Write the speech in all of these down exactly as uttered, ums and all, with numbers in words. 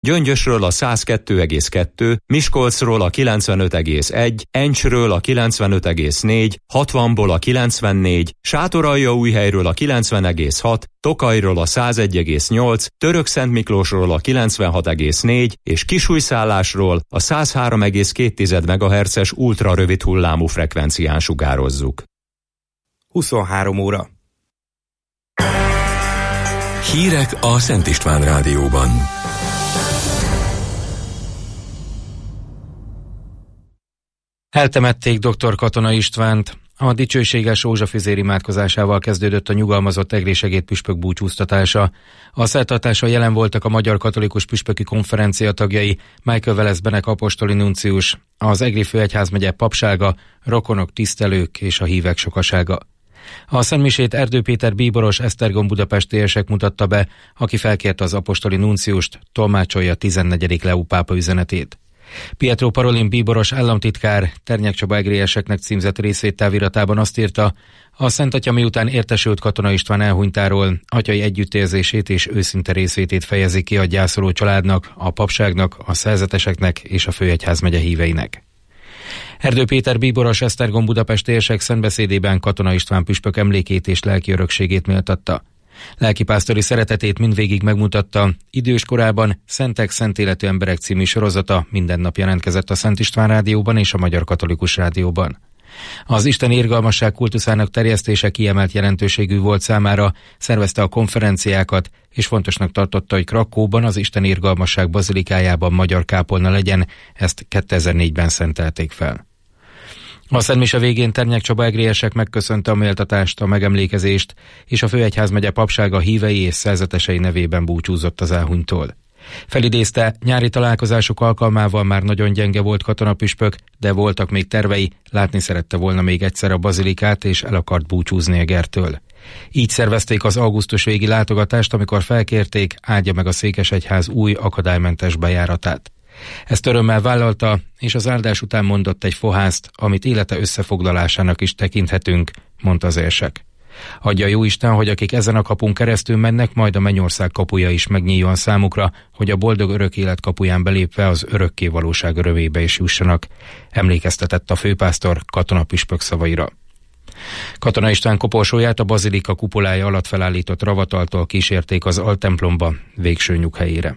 Gyöngyösről a száz kettő egész kettő, Miskolcról a kilencvenöt egész egy, Encsről a kilencvenöt egész négy, hatvanból a kilencvennégy, Sátoraljaújhelyről a kilencven egész hat, Tokajról a száz egy egész nyolc, Törökszentmiklósról a kilencvenhat egész négy és Kisújszállásról a száz három egész két megahertzes ultrarövid hullámú frekvencián sugározzuk. huszonhárom óra. Hírek a Szent István Rádióban. Eltemették dr. Katona Istvánt. A dicsőséges rózsafüzér imádkozásával kezdődött a nyugalmazott egri segédpüspök búcsúztatása. A szertartáson jelen voltak a Magyar Katolikus Püspöki Konferencia tagjai, Michael Veleszbenek apostoli nuncius, az egri főegyházmegye papsága, rokonok, tisztelők és a hívek sokasága. A szentmisét Erdő Péter bíboros Esztergom budapestiesek mutatta be, aki felkérte az apostoli nunciust, tolmácsolja tizennegyedik Leó pápa üzenetét. Pietro Parolin bíboros államtitkár Ternyek Csaba egrieseknek címzett részvételviratában azt írta, a Szent Atya miután értesült Katona István elhunytáról, atyai együttérzését és őszinte részvétét fejezi ki a gyászoló családnak, a papságnak, a szerzeteseknek és a főegyházmegye híveinek. Erdő Péter bíboros Esztergom budapestiesek szentbeszédében Katona István püspök emlékét és lelki örökségét méltatta. Lelkipásztori szeretetét mindvégig megmutatta, idős korában Szentek, Szent Életű Emberek című sorozata minden nap jelentkezett a Szent István Rádióban és a Magyar Katolikus Rádióban. Az Isten irgalmasság kultuszának terjesztése kiemelt jelentőségű volt számára, szervezte a konferenciákat, és fontosnak tartotta, hogy Krakóban az Isten irgalmasság bazilikájában magyar kápolna legyen, ezt kétezer-négyben szentelték fel. A szentmise végén Ternyek Csaba egriesek megköszönte a méltatást, a megemlékezést, és a főegyházmegye papsága hívei és szerzetesei nevében búcsúzott az elhunytól. Felidézte, nyári találkozások alkalmával már nagyon gyenge volt Katona püspök, de voltak még tervei, látni szerette volna még egyszer a bazilikát, és el akart búcsúzni Egertől. Így szervezték az augusztus végi látogatást, amikor felkérték, áldja meg a székesegyház új akadálymentes bejáratát. Ezt örömmel vállalta, és az áldás után mondott egy fohászt, amit élete összefoglalásának is tekinthetünk, mondta az érsek. Adja Jóisten, hogy akik ezen a kapun keresztül mennek, majd a mennyország kapuja is megnyíljon számukra, hogy a boldog örök élet kapuján belépve az örökké valóság örömébe is jussanak, emlékeztetett a főpásztor Katona püspök szavaira. Katona István koporsóját a bazilika kupolája alatt felállított ravataltól kísérték az altemplomba, végső nyughelyére.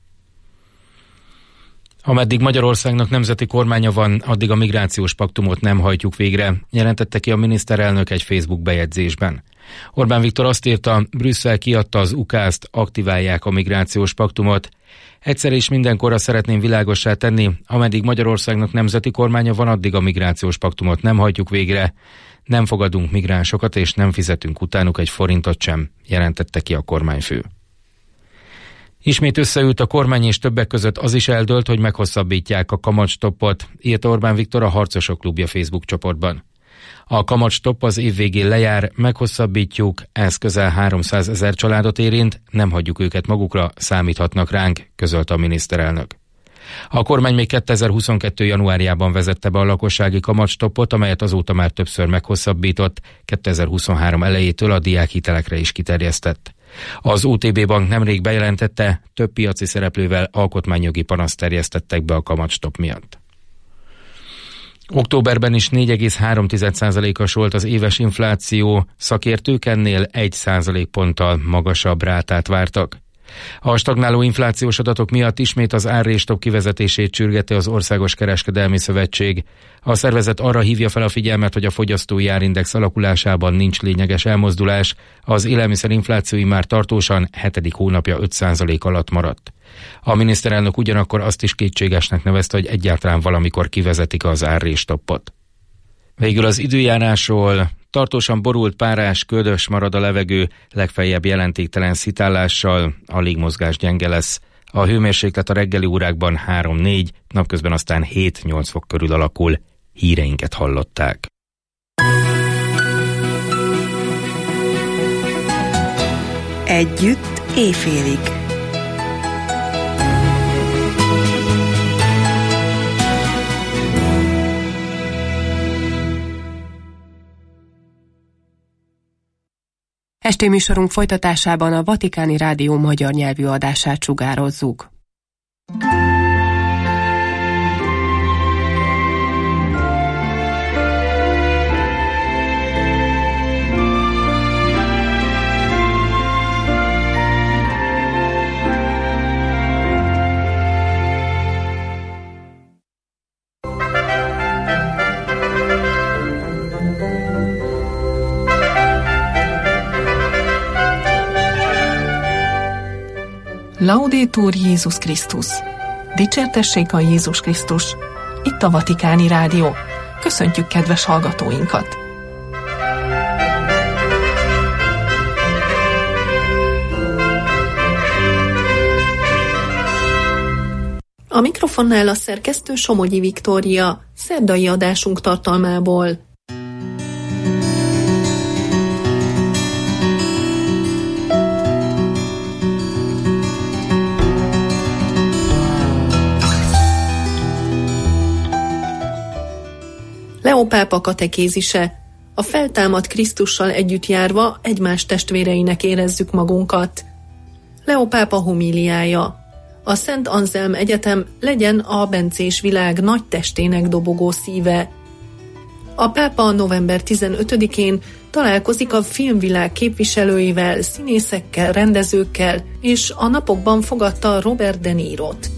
Ameddig Magyarországnak nemzeti kormánya van, addig a migrációs paktumot nem hajtjuk végre, jelentette ki a miniszterelnök egy Facebook bejegyzésben. Orbán Viktor azt írta, Brüsszel kiadta az ukázt, aktiválják a migrációs paktumot. Egyszer és mindenkorra szeretném világossá tenni, ameddig Magyarországnak nemzeti kormánya van, addig a migrációs paktumot nem hajtjuk végre. Nem fogadunk migránsokat és nem fizetünk utánuk egy forintot sem, jelentette ki a kormányfő. Ismét összeült a kormány, és többek között az is eldőlt, hogy meghosszabbítják a kamatstoppot, írt Orbán Viktor a Harcosok Klubja Facebook csoportban. A kamatstopp az év végén lejár, meghosszabbítjuk, ez közel háromszázezer családot érint, nem hagyjuk őket magukra, számíthatnak ránk, közölte a miniszterelnök. A kormány még kétezer-huszonkettő januárjában vezette be a lakossági kamatstoppot, amelyet azóta már többször meghosszabbított, kétezer-huszonhárom elejétől a diákhitelekre is kiterjesztett. Az o té bé Bank nemrég bejelentette, több piaci szereplővel alkotmányjogi panaszt terjesztettek be a kamatstopp miatt. Októberben is négy egész három százalékos volt az éves infláció, szakértők ennél egy százalékponttal magasabb rátát vártak. A stagnáló inflációs adatok miatt ismét az árrésstopp kivezetését sürgeti az Országos Kereskedelmi Szövetség. A szervezet arra hívja fel a figyelmet, hogy a fogyasztói árindex alakulásában nincs lényeges elmozdulás, az élelmiszerinfláció már tartósan hetedik hónapja öt százalék alatt maradt. A miniszterelnök ugyanakkor azt is kétségesnek nevezte, hogy egyáltalán valamikor kivezetik az árrésstoppot. Végül az időjárásról: tartósan borult, párás, ködös marad a levegő, legfeljebb jelentéktelen szitállással, a légmozgás gyenge lesz. A hőmérséklet a reggeli órákban három-négy, napközben aztán hét-nyolc fok körül alakul. Híreinket hallották. Együtt éjfélig. Esti műsorunk folytatásában a Vatikáni Rádió magyar nyelvű adását sugározzuk. Laudetur Jézus Krisztus! Dicsértessék a Jézus Krisztus! Itt a Vatikáni Rádió. Köszöntjük kedves hallgatóinkat! A mikrofonnál a szerkesztő Somogyi Viktória, szerdai adásunk tartalmából. Leó pápa katekézise. A feltámadt Krisztussal együtt járva egymás testvéreinek érezzük magunkat. Leó pápa homíliája. A Szent Anzelm Egyetem legyen a bencés világ nagy testének dobogó szíve. A pápa november tizenötödikén találkozik a filmvilág képviselőivel, színészekkel, rendezőkkel, és a napokban fogadta Robert De Nirot.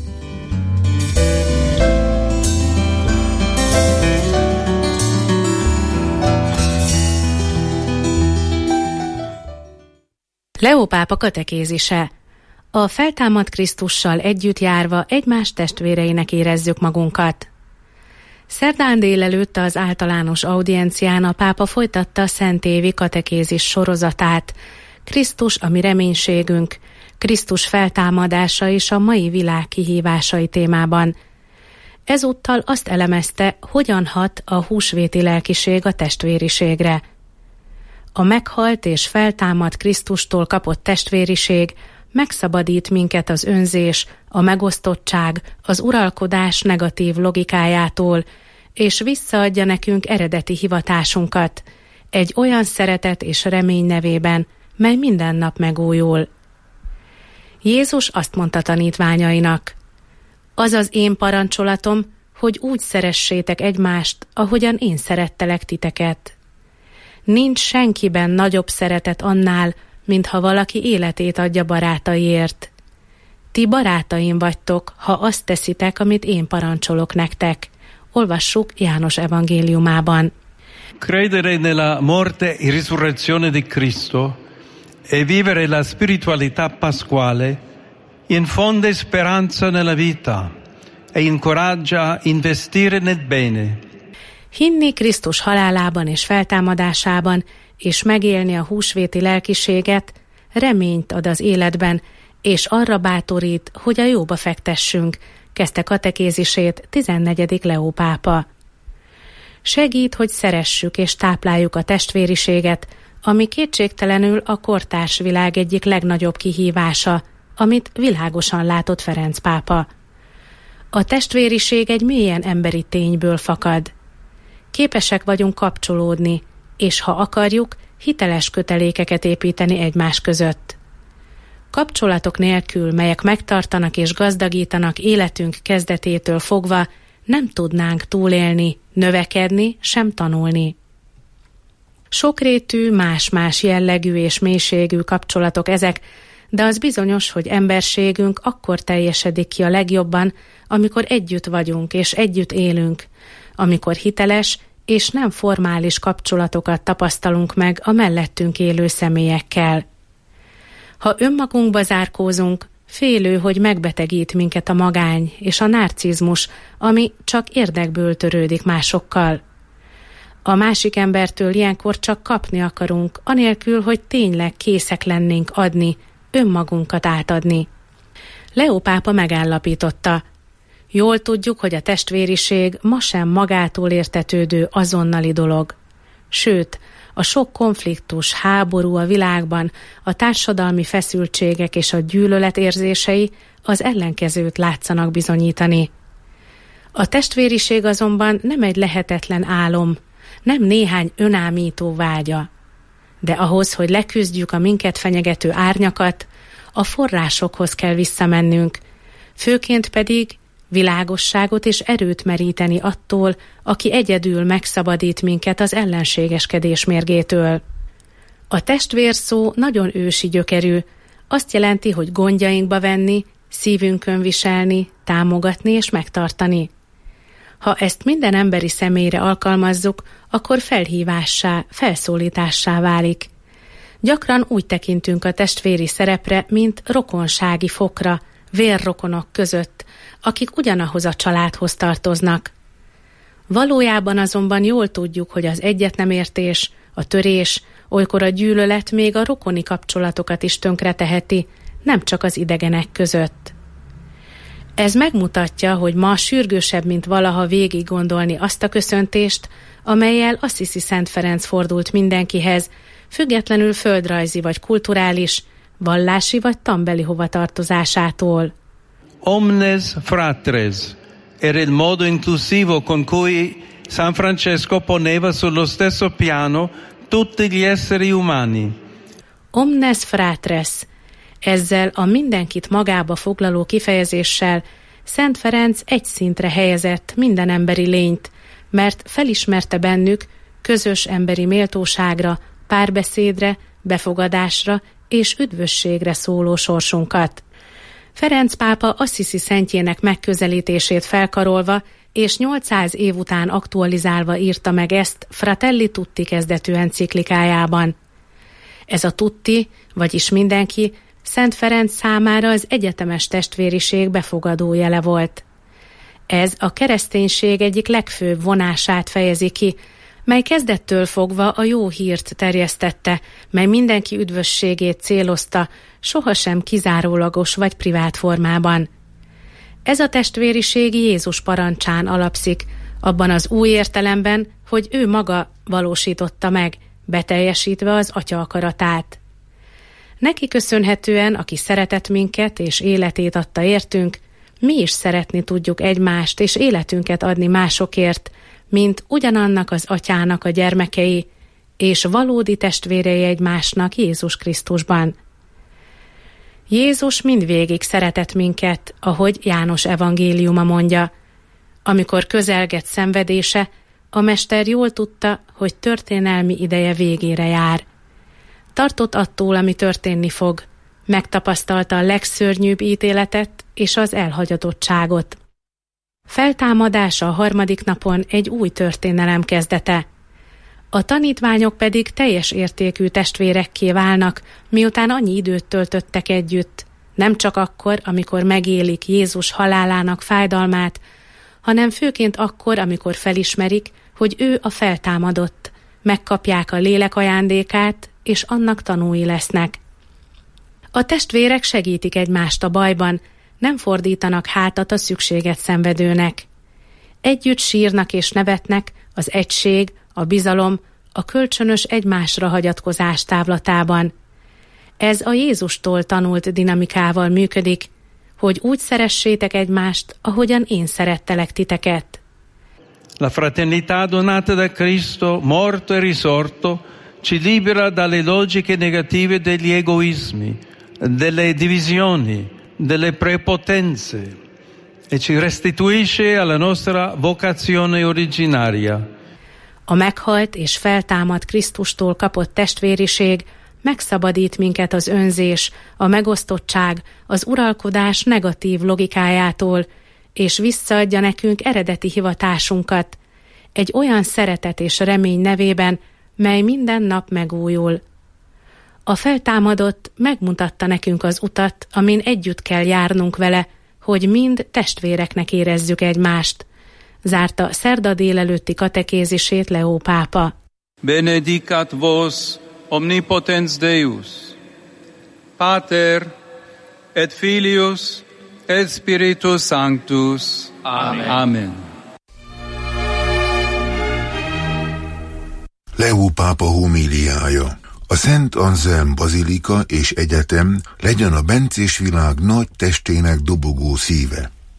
Leó pápa katekézise. A feltámadt Krisztussal együtt járva egymás testvéreinek érezzük magunkat. Szerdán délelőtt az általános audiencián a pápa folytatta a szentévi katekézis sorozatát. Krisztus a mi reménységünk, Krisztus feltámadása és a mai világ kihívásai témában. Ezúttal azt elemezte, hogyan hat a húsvéti lelkiség a testvériségre. A meghalt és feltámadt Krisztustól kapott testvériség megszabadít minket az önzés, a megosztottság, az uralkodás negatív logikájától, és visszaadja nekünk eredeti hivatásunkat, egy olyan szeretet és remény nevében, mely minden nap megújul. Jézus azt mondta tanítványainak: az az én parancsolatom, hogy úgy szeressétek egymást, ahogyan én szerettelek titeket. Nincs senkiben nagyobb szeretet annál, mintha valaki életét adja barátaiért. Ti barátaim vagytok, ha azt teszitek, amit én parancsolok nektek. Olvassuk János evangéliumában. Credere nella morte e risurrezione di Cristo e vivere la spiritualità pasquale infonde speranza nella vita e incoraggia investire nel bene. Hinni Krisztus halálában és feltámadásában, és megélni a húsvéti lelkiséget reményt ad az életben, és arra bátorít, hogy a jóba fektessünk, kezdte katekézisét tizennegyedik Leó pápa. Segít, hogy szeressük és tápláljuk a testvériséget, ami kétségtelenül a kortárs világ egyik legnagyobb kihívása, amit világosan látott Ferenc pápa. A testvériség egy mélyen emberi tényből fakad. Képesek vagyunk kapcsolódni, és ha akarjuk, hiteles kötelékeket építeni egymás között. Kapcsolatok nélkül, melyek megtartanak és gazdagítanak életünk kezdetétől fogva, nem tudnánk túlélni, növekedni, sem tanulni. Sokrétű, más-más jellegű és mélységű kapcsolatok ezek, de az bizonyos, hogy emberségünk akkor teljesedik ki a legjobban, amikor együtt vagyunk és együtt élünk, amikor hiteles és nem formális kapcsolatokat tapasztalunk meg a mellettünk élő személyekkel. Ha önmagunkba zárkózunk, félő, hogy megbetegít minket a magány és a narcizmus, ami csak érdekből törődik másokkal. A másik embertől ilyenkor csak kapni akarunk, anélkül, hogy tényleg készek lennénk adni, önmagunkat átadni. Leó pápa megállapította: jól tudjuk, hogy a testvériség ma sem magától értetődő azonnali dolog. Sőt, a sok konfliktus, háború a világban, a társadalmi feszültségek és a gyűlölet érzései az ellenkezőt látszanak bizonyítani. A testvériség azonban nem egy lehetetlen álom, nem néhány önámító vágya. De ahhoz, hogy leküzdjük a minket fenyegető árnyakat, a forrásokhoz kell visszamennünk, főként pedig világosságot és erőt meríteni attól, aki egyedül megszabadít minket az ellenségeskedés mérgétől. A testvér szó nagyon ősi gyökerű, azt jelenti, hogy gondjainkba venni, szívünkön viselni, támogatni és megtartani. Ha ezt minden emberi személyre alkalmazzuk, akkor felhívássá, felszólítássá válik. Gyakran úgy tekintünk a testvéri szerepre, mint rokonsági fokra, vérrokonok között, akik ugyanahoz a családhoz tartoznak. Valójában azonban jól tudjuk, hogy az egyetnemértés, a törés, olykor a gyűlölet még a rokoni kapcsolatokat is tönkreteheti, nem csak az idegenek között. Ez megmutatja, hogy ma sürgősebb, mint valaha végig gondolni azt a köszöntést, amellyel Assisi Szent Ferenc fordult mindenkihez, függetlenül földrajzi vagy kulturális, vallási vagy tanbeli hovatartozásától. Omnes fratres era il modo inclusivo con cui San Francesco poneva sullo stesso piano tutti gli esseri umani. Omnes fratres. Ezzel a mindenkit magába foglaló kifejezéssel Szent Ferenc egy szintre helyezett minden emberi lényt, mert felismerte bennük közös emberi méltóságra, párbeszédre, befogadásra és üdvösségre szóló sorsunkat. Ferenc pápa Assisi szentjének megközelítését felkarolva és nyolcszáz év után aktualizálva írta meg ezt Fratelli Tutti kezdetű enciklikájában. Ez a tutti, vagyis mindenki, Szent Ferenc számára az egyetemes testvériség befogadó jele volt. Ez a kereszténység egyik legfőbb vonását fejezi ki, mely kezdettől fogva a jó hírt terjesztette, mely mindenki üdvösségét célozta, sohasem kizárólagos vagy privát formában. Ez a testvériség Jézus parancsán alapszik, abban az új értelemben, hogy ő maga valósította meg, beteljesítve az Atya akaratát. Neki köszönhetően, aki szeretett minket és életét adta értünk, mi is szeretni tudjuk egymást és életünket adni másokért, mint ugyanannak az Atyának a gyermekei, és valódi testvérei egymásnak Jézus Krisztusban. Jézus mindvégig szeretett minket, ahogy János evangéliuma mondja. Amikor közelgett szenvedése, a mester jól tudta, hogy történelmi ideje végére jár. Tartott attól, ami történni fog, megtapasztalta a legszörnyűbb ítéletet és az elhagyatottságot. Feltámadása a harmadik napon egy új történelem kezdete. A tanítványok pedig teljes értékű testvérekké válnak, miután annyi időt töltöttek együtt, nem csak akkor, amikor megélik Jézus halálának fájdalmát, hanem főként akkor, amikor felismerik, hogy ő a feltámadott, megkapják a lélek ajándékát, és annak tanúi lesznek. A testvérek segítik egymást a bajban, nem fordítanak hátat a szükséget szenvedőnek. Együtt sírnak és nevetnek az egység, a bizalom, a kölcsönös egymásra hagyatkozás távlatában. Ez a Jézustól tanult dinamikával működik, hogy úgy szeressétek egymást, ahogyan én szerettelek titeket. La fraternità donata da Cristo, morto e risorto, ci libera dalle logiche negative degli egoismi, delle divisioni, delle prepotenze e ci restituisce alla nostra vocazione originaria. A meghalt és feltámadt Krisztustól kapott testvériség megszabadít minket az önzés, a megosztottság, az uralkodás negatív logikájától, és visszaadja nekünk eredeti hivatásunkat, egy olyan szeretet és remény nevében, mely minden nap megújul. A feltámadott megmutatta nekünk az utat, amin együtt kell járnunk vele, hogy mind testvéreknek érezzük egymást. Zárta szerda délelőtti katekézisét Leó pápa. Benedicat vos omnipotens Deus, Pater et Filius et Spiritus Sanctus. Amen. Amen. Leó pápa homíliája. A Szent Anzelm Bazilika és Egyetem legyen a bencés világ nagy testének dobogó szíve.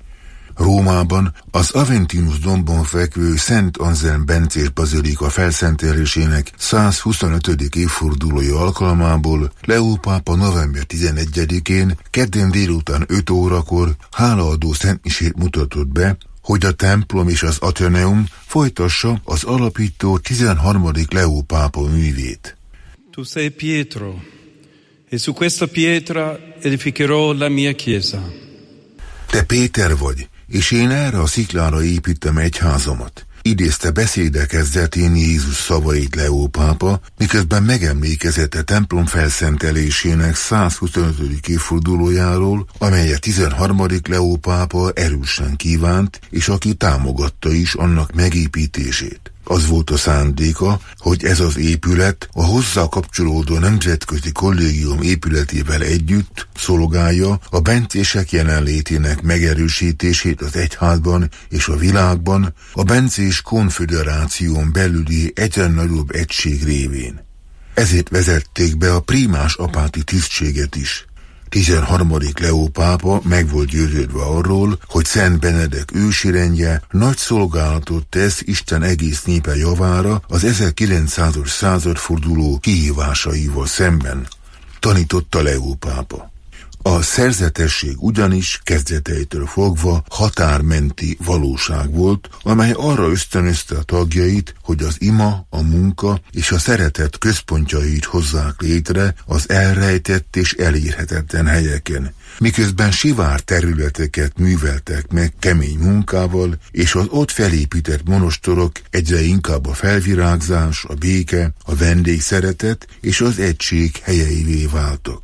Rómában az Aventinus dombon fekvő Szent Anzelm bencés bazilika felszentelésének százhuszonötödik évfordulója alkalmából Leó pápa november tizenegyedikén kedden délután öt órakor hálaadó szentmisét mutatott be, hogy a templom és az Atheneum folytassa az alapító tizenharmadik Leó pápa művét. Tu sei Pietro, e su questa pietra edificherò la mia chiesa. Te Péter vagy, és én erre a sziklára építem egyházamat. Idézte beszéde kezdetén Jézus szavait Leó pápa, miközben megemlékezett a templom felszentelésének százhuszonötödik évfordulójáról, amelyet tizenharmadik Leó pápa erősen kívánt, és aki támogatta is annak megépítését. Az volt a szándéka, hogy ez az épület a hozzá kapcsolódó nemzetközi kollégium épületével együtt szolgálja a bencések jelenlétének megerősítését az egyházban és a világban, a bencés konföderáción belüli egyre nagyobb egység révén. Ezért vezették be a prímás apáti tisztséget is. tizenharmadik Leó pápa meg volt győződve arról, hogy Szent Benedek ősirendje nagy szolgálatot tesz Isten egész népe javára az ezerkilencszázas századforduló kihívásaival szemben, tanította Leó pápa. A szerzetesség ugyanis kezdeteitől fogva határmenti valóság volt, amely arra ösztönözte a tagjait, hogy az ima, a munka és a szeretet központjait hozzák létre az elrejtett és elérhetetlen helyeken, miközben sivár területeket műveltek meg kemény munkával, és az ott felépített monostorok egyre inkább a felvirágzás, a béke, a vendégszeretet és az egység helyeivé váltak.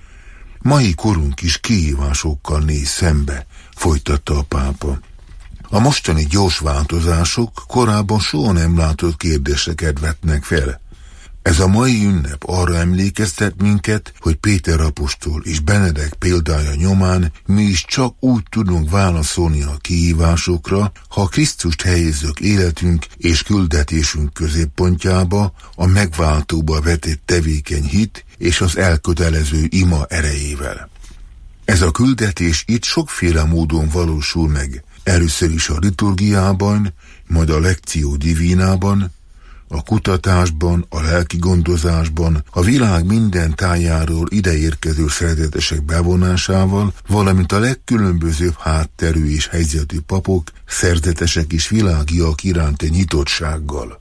Mai korunk is kihívásokkal néz szembe, folytatta a pápa. A mostani gyors változások korábban soha nem látott kérdéseket vetnek fel. Ez a mai ünnep arra emlékeztet minket, hogy Péter apostol és Benedek példája nyomán mi is csak úgy tudunk válaszolni a kihívásokra, ha Krisztust helyezzük életünk és küldetésünk középpontjába, a megváltóba vetett tevékeny hit és az elkötelező ima erejével. Ez a küldetés itt sokféle módon valósul meg, először is a liturgiában, majd a lectio divinában, a kutatásban, a lelki gondozásban, a világ minden tájáról ideérkező szerzetesek bevonásával, valamint a legkülönbözőbb hátterű és helyzetű papok, szerzetesek és világiak iránti nyitottsággal.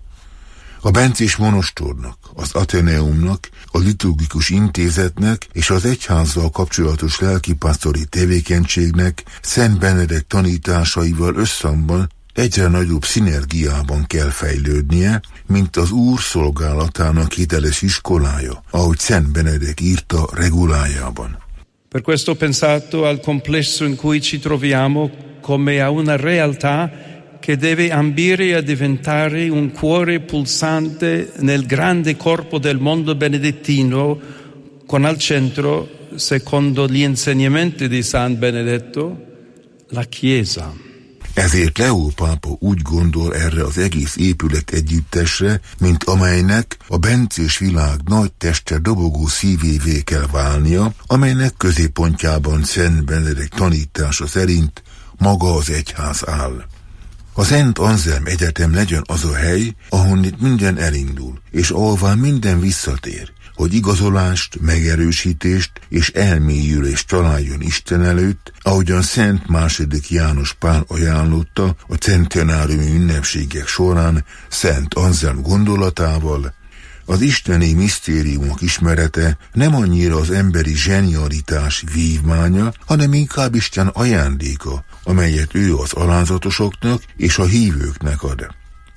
A bencés monostornak, az Atheneumnak, a liturgikus intézetnek és az egyházzal kapcsolatos lelkipásztori tevékenységnek Szent Benedek tanításaival összhangban egyre nagyobb szinergiában kell fejlődnie, mint az Úr szolgálatának hiteles iskolája, ahogy Szent Benedek írta regulájában. Per questo ho pensato al complesso in cui ci troviamo come a una realtà che deve ambire a diventare un cuore pulsante nel grande corpo del mondo benedettino, con al centro, secondo gli insegnamenti di San Benedetto, la Chiesa. Ezért Leó pápa úgy gondol erre az egész épület együttesre, mint amelynek a bencés világ nagy teste dobogó szívévé kell válnia, amelynek középpontjában Szent Benedek tanítása szerint maga az egyház áll. A Szent Anzelm Egyetem legyen az a hely, ahonnit minden elindul, és ahová minden visszatér, hogy igazolást, megerősítést és elmélyülést találjon Isten előtt, ahogyan Szent második János Pál ajánlotta a centenáriumi ünnepségek során Szent Anzelm gondolatával. Az isteni misztériumok ismerete nem annyira az emberi zsenialitás vívmánya, hanem inkább Isten ajándéka, amelyet ő az alázatosoknak és a hívőknek ad.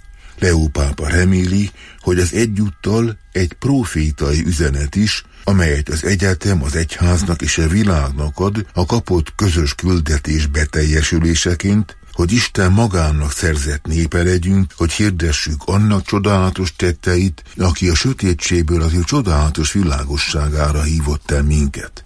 Leó pápa reméli, hogy ez egyúttal egy profétai üzenet is, amelyet az egyetem az egyháznak és a világnak ad a kapott közös küldetés beteljesüléseként, hogy Isten magának szerzett népe legyünk, hogy hirdessük annak csodálatos tetteit, aki a sötétségből az ő csodálatos világosságára hívott el minket.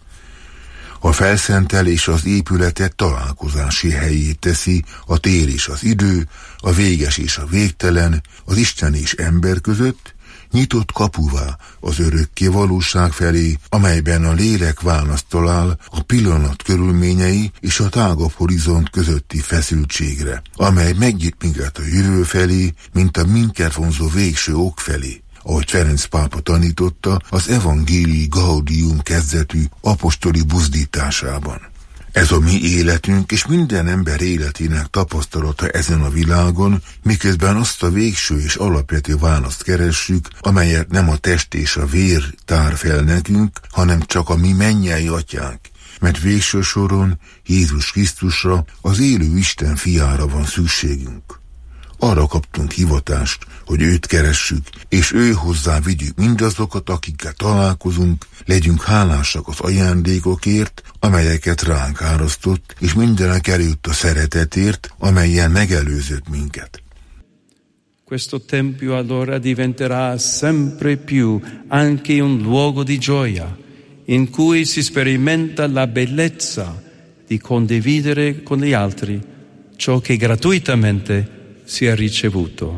A felszentelés az épületet találkozási helyét teszi a tér és az idő, a véges és a végtelen, az Isten és ember között, nyitott kapuvá az örökké valóság felé, amelyben a lélek választ talál a pillanat körülményei és a tágabb horizont közötti feszültségre, amely megnyit minket a jövő felé, mint a minket vonzó végső ok felé, ahogy Ferenc pápa tanította az Evangelii Gaudium kezdetű apostoli buzdításában. Ez a mi életünk és minden ember életének tapasztalata ezen a világon, miközben azt a végső és alapvető választ keressük, amelyet nem a test és a vér tár fel nekünk, hanem csak a mi mennyei atyánk. Mert végső soron Jézus Krisztusra, az élő Isten fiára van szükségünk. Arra kaptunk hivatást, hogy őt keressük, és ő hozzá vigyük mindazokat, akikkel találkozunk, legyünk hálásak az ajándékokért, amelyeket ránk árasztott, és mindenek előtt a szeretetért, amelyen megelőzött minket. Questo tempio allora diventerà sempre più anche un luogo di gioia, in cui si sperimenta la bellezza di condividere con gli altri ciò che gratuitamente si è ricevuto.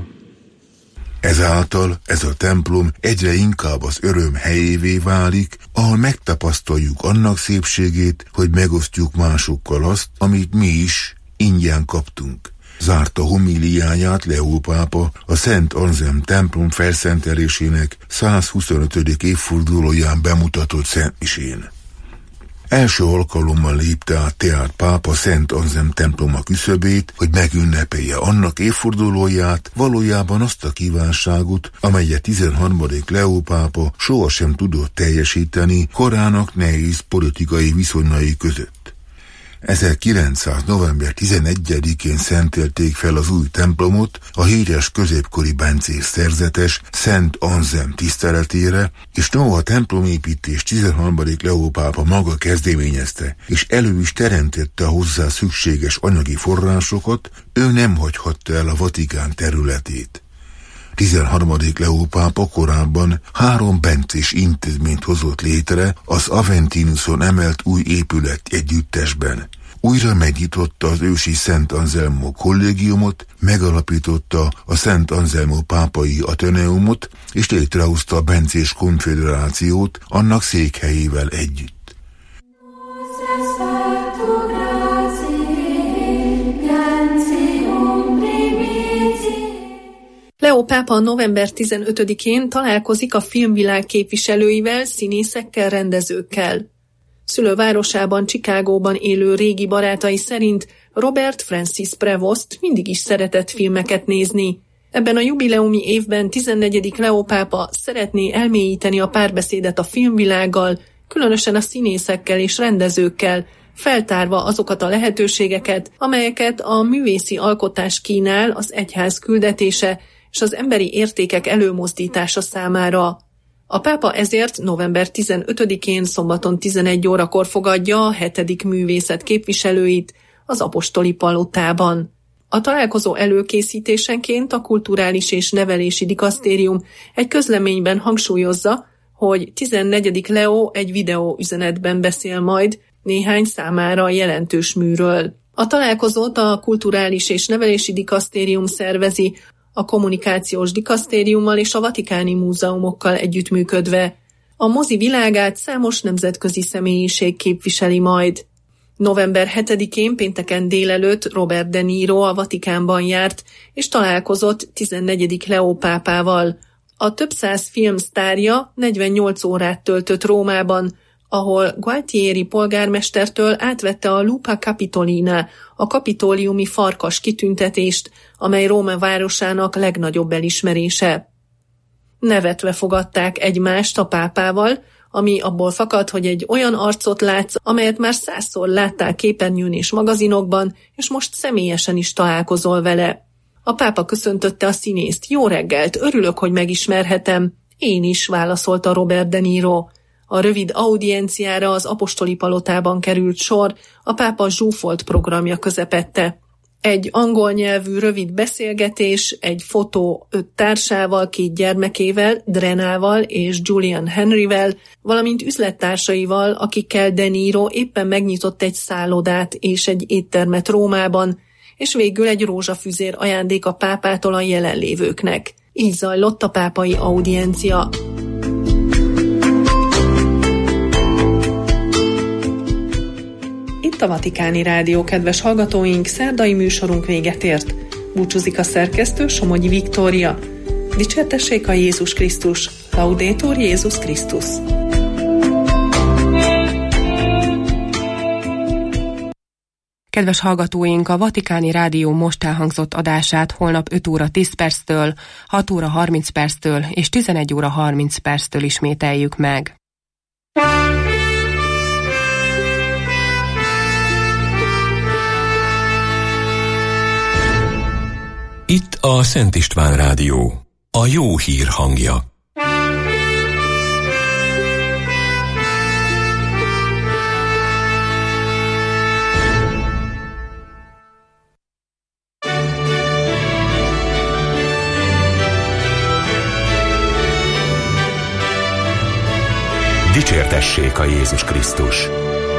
Ezáltal ez a templom egyre inkább az öröm helyévé válik, ahol megtapasztaljuk annak szépségét, hogy megosztjuk másokkal azt, amit mi is ingyen kaptunk. Zárta homiliáját Leó pápa a Szent Anzelm templom felszentelésének százhuszonötödik évfordulóján bemutatott szentmisén. Első alkalommal lépte át tehát pápa Szent Anzelm temploma küszöbét, hogy megünnepelje annak évfordulóját, valójában azt a kívánságot, amelyet tizenharmadik Leó pápa sohasem tudott teljesíteni korának nehéz politikai viszonynai között. ezerkilencszáz november tizenegyedikén szentelték fel az új templomot a híres középkori bencés szerzetes Szent Anzelm tiszteletére, és noha a templomépítés tizenharmadik Leó pápa maga kezdeményezte, és elő is teremtette a hozzá szükséges anyagi forrásokat, ő nem hagyhatta el a Vatikán területét. tizenharmadik Leó pápa korábban három bencés intézményt hozott létre az Aventinuson emelt új épület együttesben. Újra megnyitotta az ősi Szent Anselmo kollégiumot, megalapította a Szent Anselmo pápai ateneumot, és létrehozta a bencés konfederációt annak székhelyével együtt. Leó pápa november tizenötödikén találkozik a filmvilág képviselőivel, színészekkel, rendezőkkel. Szülővárosában, Chicagóban élő régi barátai szerint Robert Francis Prevost mindig is szeretett filmeket nézni. Ebben a jubileumi évben tizennegyedik Leó pápa szeretné elmélyíteni a párbeszédet a filmvilággal, különösen a színészekkel és rendezőkkel, feltárva azokat a lehetőségeket, amelyeket a művészi alkotás kínál az egyház küldetése és az emberi értékek előmozdítása számára. A pápa ezért november tizenötödikén szombaton tizenegy órakor fogadja a hetedik művészet képviselőit az apostoli palotában. A találkozó előkészítésenként a Kulturális és Nevelési Dikasztérium egy közleményben hangsúlyozza, hogy tizennegyedik Leó egy videóüzenetben beszél majd néhány számára jelentős műről. A találkozót a Kulturális és Nevelési Dikasztérium szervezi, a Kommunikációs Dikasztériummal és a Vatikáni Múzeumokkal együttműködve. A mozi világát számos nemzetközi személyiség képviseli majd. november hetedikén pénteken délelőtt Robert De Niro a Vatikánban járt, és találkozott tizennegyedik Leó pápával. A több száz film sztárja negyvennyolc órát töltött Rómában, ahol Gualtieri polgármestertől átvette a Lupa Capitolina, a kapitóliumi farkas kitüntetést, amely Róma városának legnagyobb elismerése. Nevetve fogadták egymást a pápával, ami abból fakad, hogy egy olyan arcot látsz, amelyet már százszor láttál képernyőn és magazinokban, és most személyesen is találkozol vele. A pápa köszöntötte a színészt. Jó reggelt, örülök, hogy megismerhetem. Én is, válaszolta Robert De Niro. A rövid audienciára az apostoli palotában került sor, a pápa zsúfolt programja közepette. Egy angol nyelvű rövid beszélgetés, egy fotó öt társával, két gyermekével, Drenával és Julian Henryvel, valamint üzlettársaival, akikkel De Niro éppen megnyitott egy szállodát és egy éttermet Rómában, és végül egy rózsafüzér ajándék a pápától a jelenlévőknek. Így zajlott a pápai audiencia. Itt a Vatikáni Rádió, kedves hallgatóink, szerdai műsorunk véget ért. Búcsúzik a szerkesztő, Somogyi Viktória. Dicsértessék a Jézus Krisztus! Laudetur Jézus Krisztus! Kedves hallgatóink, a Vatikáni Rádió most elhangzott adását holnap öt óra tíz perctől, hat óra harminc perctől és tizenegy óra harminc perctől ismételjük meg. Itt a Szent István Rádió, a jó hír hangja. Dicsértessék a Jézus Krisztus!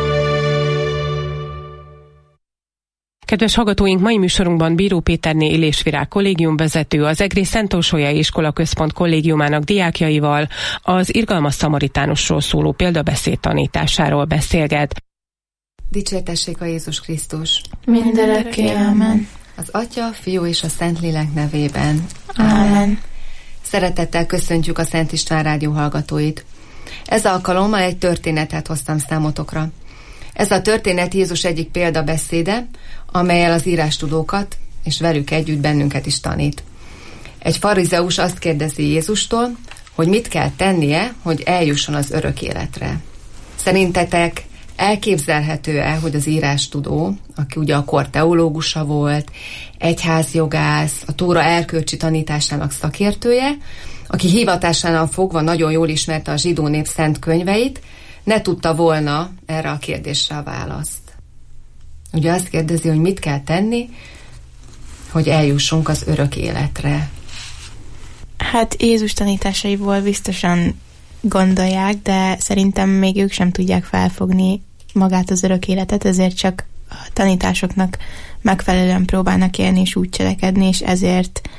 Kedves hallgatóink, mai műsorunkban Bíró Péterné Illésvirág kollégiumvezető, az Egri Szent Orsolyai Iskola Központ kollégiumának diákjaival az irgalmas szamaritánusról szóló példabeszéd tanításáról beszélget. Dicsértessék a Jézus Krisztus! Mindörökké, amen. Az Atya, Fiú és a Szentlélek nevében. Amen. Szeretettel köszöntjük a Szent István Rádió hallgatóit. Ez alkalommal egy történetet hoztam számotokra. Ez a történet Jézus egyik példabeszéde, amellyel az írástudókat és velük együtt bennünket is tanít. Egy farizeus azt kérdezi Jézustól, hogy mit kell tennie, hogy eljusson az örök életre. Szerintetek elképzelhető-e, hogy az írástudó, aki ugye a kor teológusa volt, egyházjogász, a Tóra erkölcsi tanításának szakértője, aki hivatásánál fogva nagyon jól ismerte a zsidó nép szent könyveit, ne tudta volna erre a kérdésre a választ. Ugye azt kérdezi, hogy mit kell tenni, hogy eljussunk az örök életre. Hát Jézus tanításaiból biztosan gondolják, de szerintem még ők sem tudják felfogni magát az örök életet, ezért csak a tanításoknak megfelelően próbálnak élni és úgy cselekedni, és ezért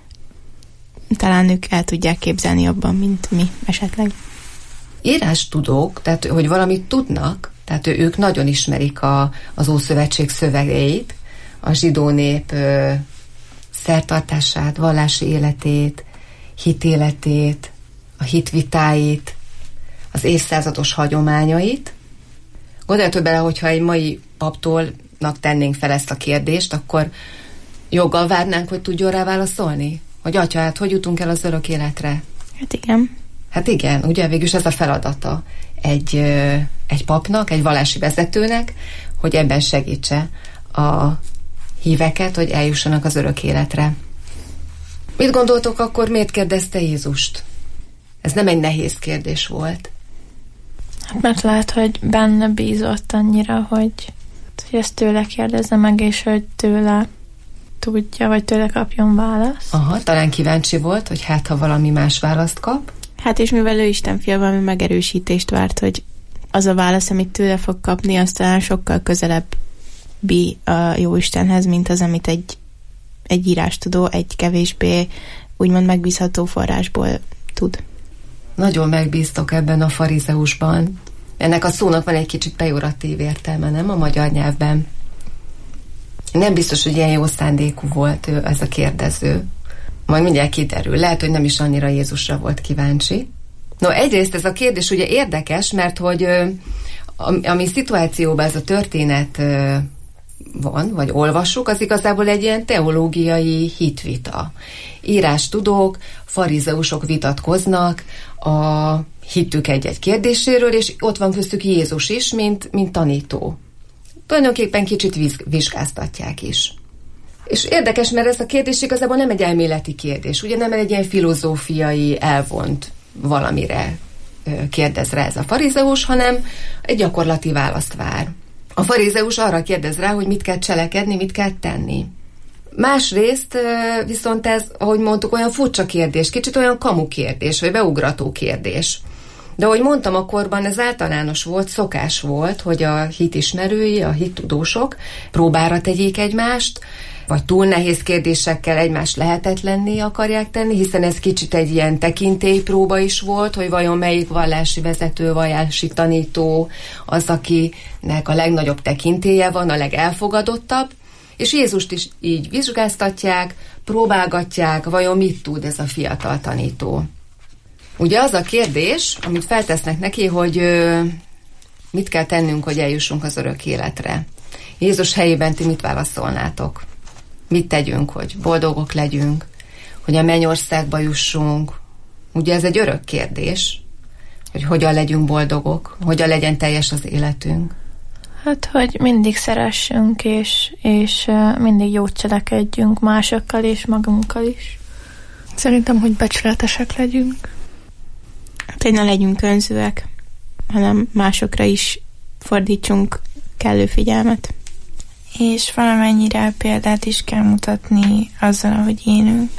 talán ők el tudják képzelni jobban, mint mi esetleg. Írástudók, tehát hogy valamit tudnak, tehát ők nagyon ismerik a, az Ószövetség szövegeit, a zsidó nép ö, szertartását, vallási életét, hitéletét, a hitvitáit, az évszázados hagyományait. Gondoljatok bele, hogyha egy mai paptólnak tennénk fel ezt a kérdést, akkor joggal várnánk, hogy tudjon rá válaszolni? Hogy atya, hát hogy jutunk el az örök életre? Hát igen. Hát igen, ugye végülis ez a feladata egy, egy papnak, egy vallási vezetőnek, hogy ebben segítse a híveket, hogy eljussanak az örök életre. Mit gondoltok akkor, miért kérdezte Jézust? Ez nem egy nehéz kérdés volt. Hát mert lehet, hogy benne bízott annyira, hogy, hogy ezt tőle kérdezze meg, és hogy tőle tudja, vagy tőle kapjon választ. Aha, talán kíváncsi volt, hogy hát, ha valami más választ kap. Hát és mivel ő Isten fia, valami megerősítést várt, hogy az a válasz, amit tőle fog kapni, az talán sokkal közelebbi a Jóistenhez, mint az, amit egy, egy írástudó, egy kevésbé úgymond megbízható forrásból tud. Nagyon megbíztok ebben a farizeusban. Ennek a szónak van egy kicsit pejoratív értelme, nem a magyar nyelvben. Nem biztos, hogy ilyen jó szándékú volt ő, ez a kérdező. Majd mindjárt kiderül. Lehet, hogy nem is annyira Jézusra volt kíváncsi. No, egyrészt ez a kérdés ugye érdekes, mert hogy ö, ami szituációban ez a történet ö, van, vagy olvassuk, az igazából egy ilyen teológiai hitvita. Írástudók, farizeusok vitatkoznak a hittük egy-egy kérdéséről, és ott van köztük Jézus is, mint, mint tanító. Tulajdonképpen kicsit vizsgáztatják is. És érdekes, mert ez a kérdés igazából nem egy elméleti kérdés, ugye nem egy ilyen filozófiai elvont valamire kérdez rá ez a farizeus, hanem egy gyakorlati választ vár. A farizeus arra kérdez rá, hogy mit kell cselekedni, mit kell tenni. Másrészt viszont ez, ahogy mondtuk, olyan furcsa kérdés, kicsit olyan kamu kérdés, vagy beugrató kérdés. De ahogy mondtam, akkorban ez általános volt, szokás volt, hogy a hitismerői, a hittudósok próbára tegyék egymást, vagy túl nehéz kérdésekkel egymást lehetetlenné akarják tenni, hiszen ez kicsit egy ilyen tekintélypróba is volt, hogy vajon melyik vallási vezető, vallási tanító az, akinek a legnagyobb tekintélye van, a legelfogadottabb, és Jézust is így vizsgáztatják, próbálgatják, vajon mit tud ez a fiatal tanító. Ugye az a kérdés, amit feltesznek neki, hogy ö, mit kell tennünk, hogy eljussunk az örök életre. Jézus helyében ti mit válaszolnátok? Mit tegyünk, hogy boldogok legyünk, hogy a mennyországba jussunk? Ugye ez egy örök kérdés, hogy hogyan legyünk boldogok, hogyan legyen teljes az életünk. Hát, hogy mindig szeressünk, és, és mindig jót cselekedjünk másokkal és magunkkal is. Szerintem, hogy becsületesek legyünk. Hát, hogy ne legyünk önzőek, hanem másokra is fordítsunk kellő figyelmet. És valamennyire példát is kell mutatni azzal, ahogy élünk.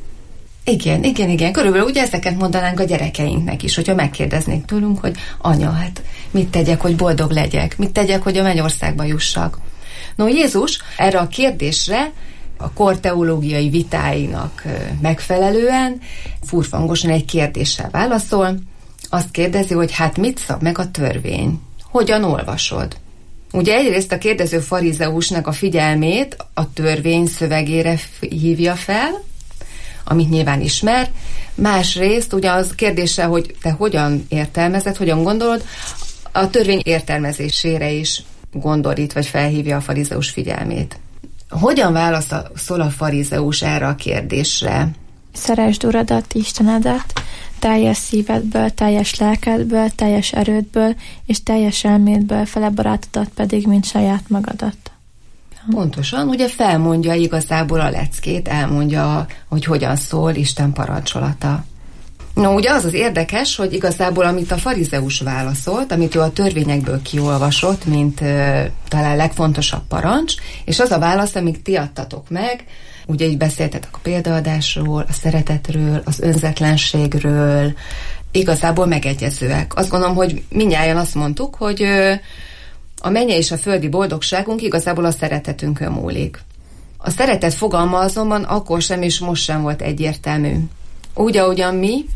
Igen, igen, igen. Körülbelül ugye ezeket mondanánk a gyerekeinknek is, hogyha megkérdeznék tőlünk, hogy anya, hát mit tegyek, hogy boldog legyek? Mit tegyek, hogy a mennyországba jussak? No, Jézus erre a kérdésre a kor teológiai vitáinak megfelelően furfangosan egy kérdéssel válaszol. Azt kérdezi, hogy hát mit szab meg a törvény? Hogyan olvasod? Ugye egyrészt a kérdező farizeusnak a figyelmét a törvény szövegére hívja fel, amit nyilván ismer, másrészt ugye az kérdése, hogy te hogyan értelmezed, hogyan gondolod, a törvény értelmezésére is gondorít, vagy felhívja a farizeus figyelmét. Hogyan válaszol a farizeus erre a kérdésre? Szeresd Uradat, Istenedet, teljes szívedből, teljes lelkedből, teljes erődből, és teljes elmédből, fele barátodat pedig, mint saját magadat. Pontosan, ugye felmondja igazából a leckét, elmondja, hogy hogyan szól Isten parancsolata. No, ugye az az érdekes, hogy igazából amit a farizeus válaszolt, amit ő a törvényekből kiolvasott, mint uh, talán legfontosabb parancs, és az a válasz, amit ti adtatok meg, ugye így beszéltetek a példaadásról, a szeretetről, az önzetlenségről, igazából megegyezőek. Azt gondolom, hogy mindnyájan azt mondtuk, hogy uh, a mennyei és a földi boldogságunk igazából a szeretetünkön múlik. A szeretet fogalma azonban akkor sem és most sem volt egyértelmű. Úgy, ahogyan mi,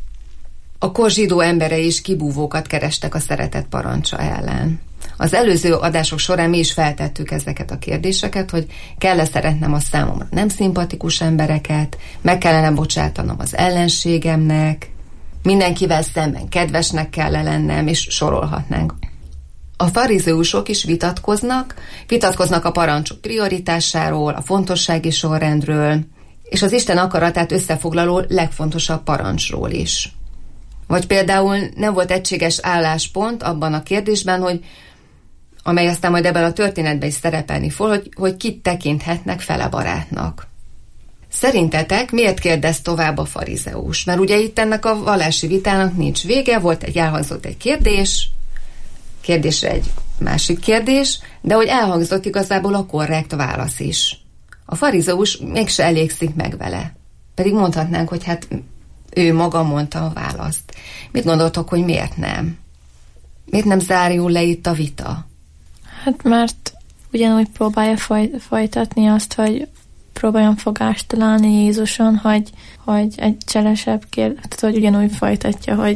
a kor zsidó emberei is kibúvókat kerestek a szeretet parancsa ellen. Az előző adások során mi is feltettük ezeket a kérdéseket, hogy kell-e szeretnem a számomra nem szimpatikus embereket, meg kellene bocsátanom az ellenségemnek, mindenkivel szemben kedvesnek kell lennem, és sorolhatnánk. A farizeusok is vitatkoznak, vitatkoznak a parancsok prioritásáról, a fontossági sorrendről, és az Isten akaratát összefoglaló legfontosabb parancsról is. Vagy például nem volt egységes álláspont abban a kérdésben, hogy amely aztán majd ebben a történetben is szerepelni fog, hogy, hogy kit tekinthetnek fele barátnak. Szerintetek miért kérdez tovább a farizeus? Mert ugye itt ennek a vallási vitának nincs vége, volt egy elhangzott egy kérdés, kérdésre egy másik kérdés, de hogy elhangzott igazából a korrekt válasz is. A farizeus mégse elégszik meg vele. Pedig mondhatnánk, hogy hát ő maga mondta a választ. Mit gondoltok, hogy miért nem? Miért nem zárul le itt a vita? Hát mert ugyanúgy próbálja foly- folytatni azt, hogy próbáljon fogást találni Jézuson, hogy, hogy egy cselesebb kérdést, hogy ugyanúgy folytatja, hogy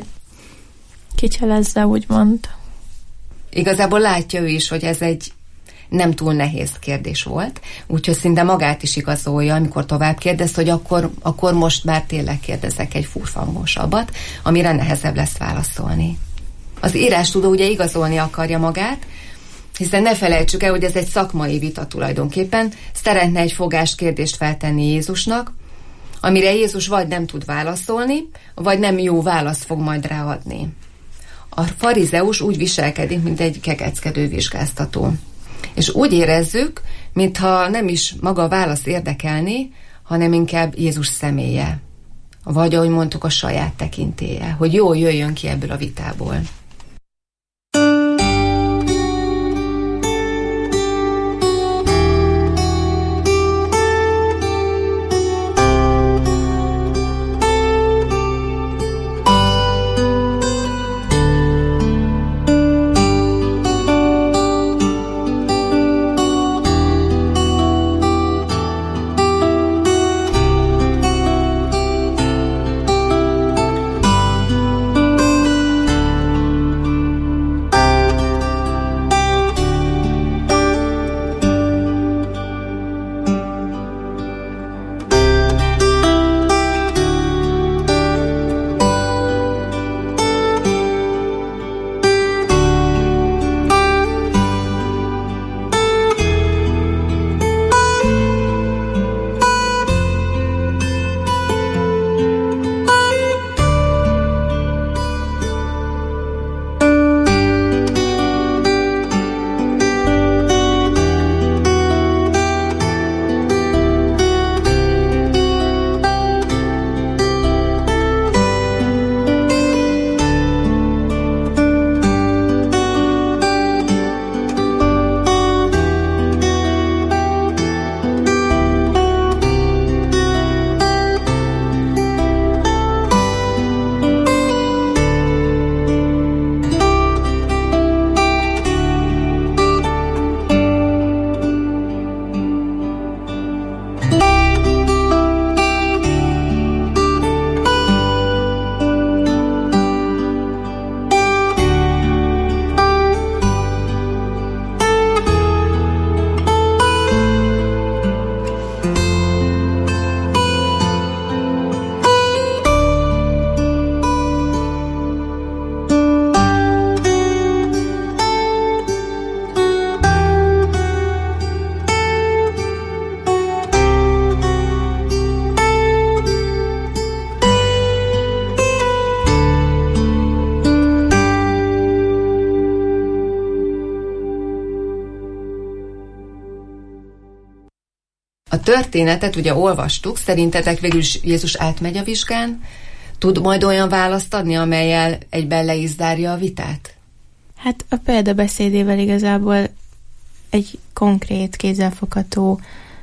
kicselezze, úgymond. Igazából látja ő is, hogy ez egy nem túl nehéz kérdés volt, úgyhogy szinte magát is igazolja, amikor tovább kérdez, hogy akkor, akkor most már tényleg kérdezek egy furfangosabbat, amire nehezebb lesz válaszolni. Az írástudó ugye igazolni akarja magát, hiszen ne felejtsük el, hogy ez egy szakmai vita tulajdonképpen, szeretne egy fogás kérdést feltenni Jézusnak, amire Jézus vagy nem tud válaszolni, vagy nem jó választ fog majd ráadni. A farizeus úgy viselkedik, mint egy kekeckedő vizsgáztató. És úgy érezzük, mintha nem is maga a válasz érdekelni, hanem inkább Jézus személye. Vagy ahogy mondtuk, a saját tekintélye, hogy jól jöjjön ki ebből a vitából. A történetet ugye olvastuk, szerintetek végül is Jézus átmegy a vizsgán, tud majd olyan választ adni, amellyel egyben le is zárja a vitát? Hát a példabeszédével igazából egy konkrét, kézzelfogható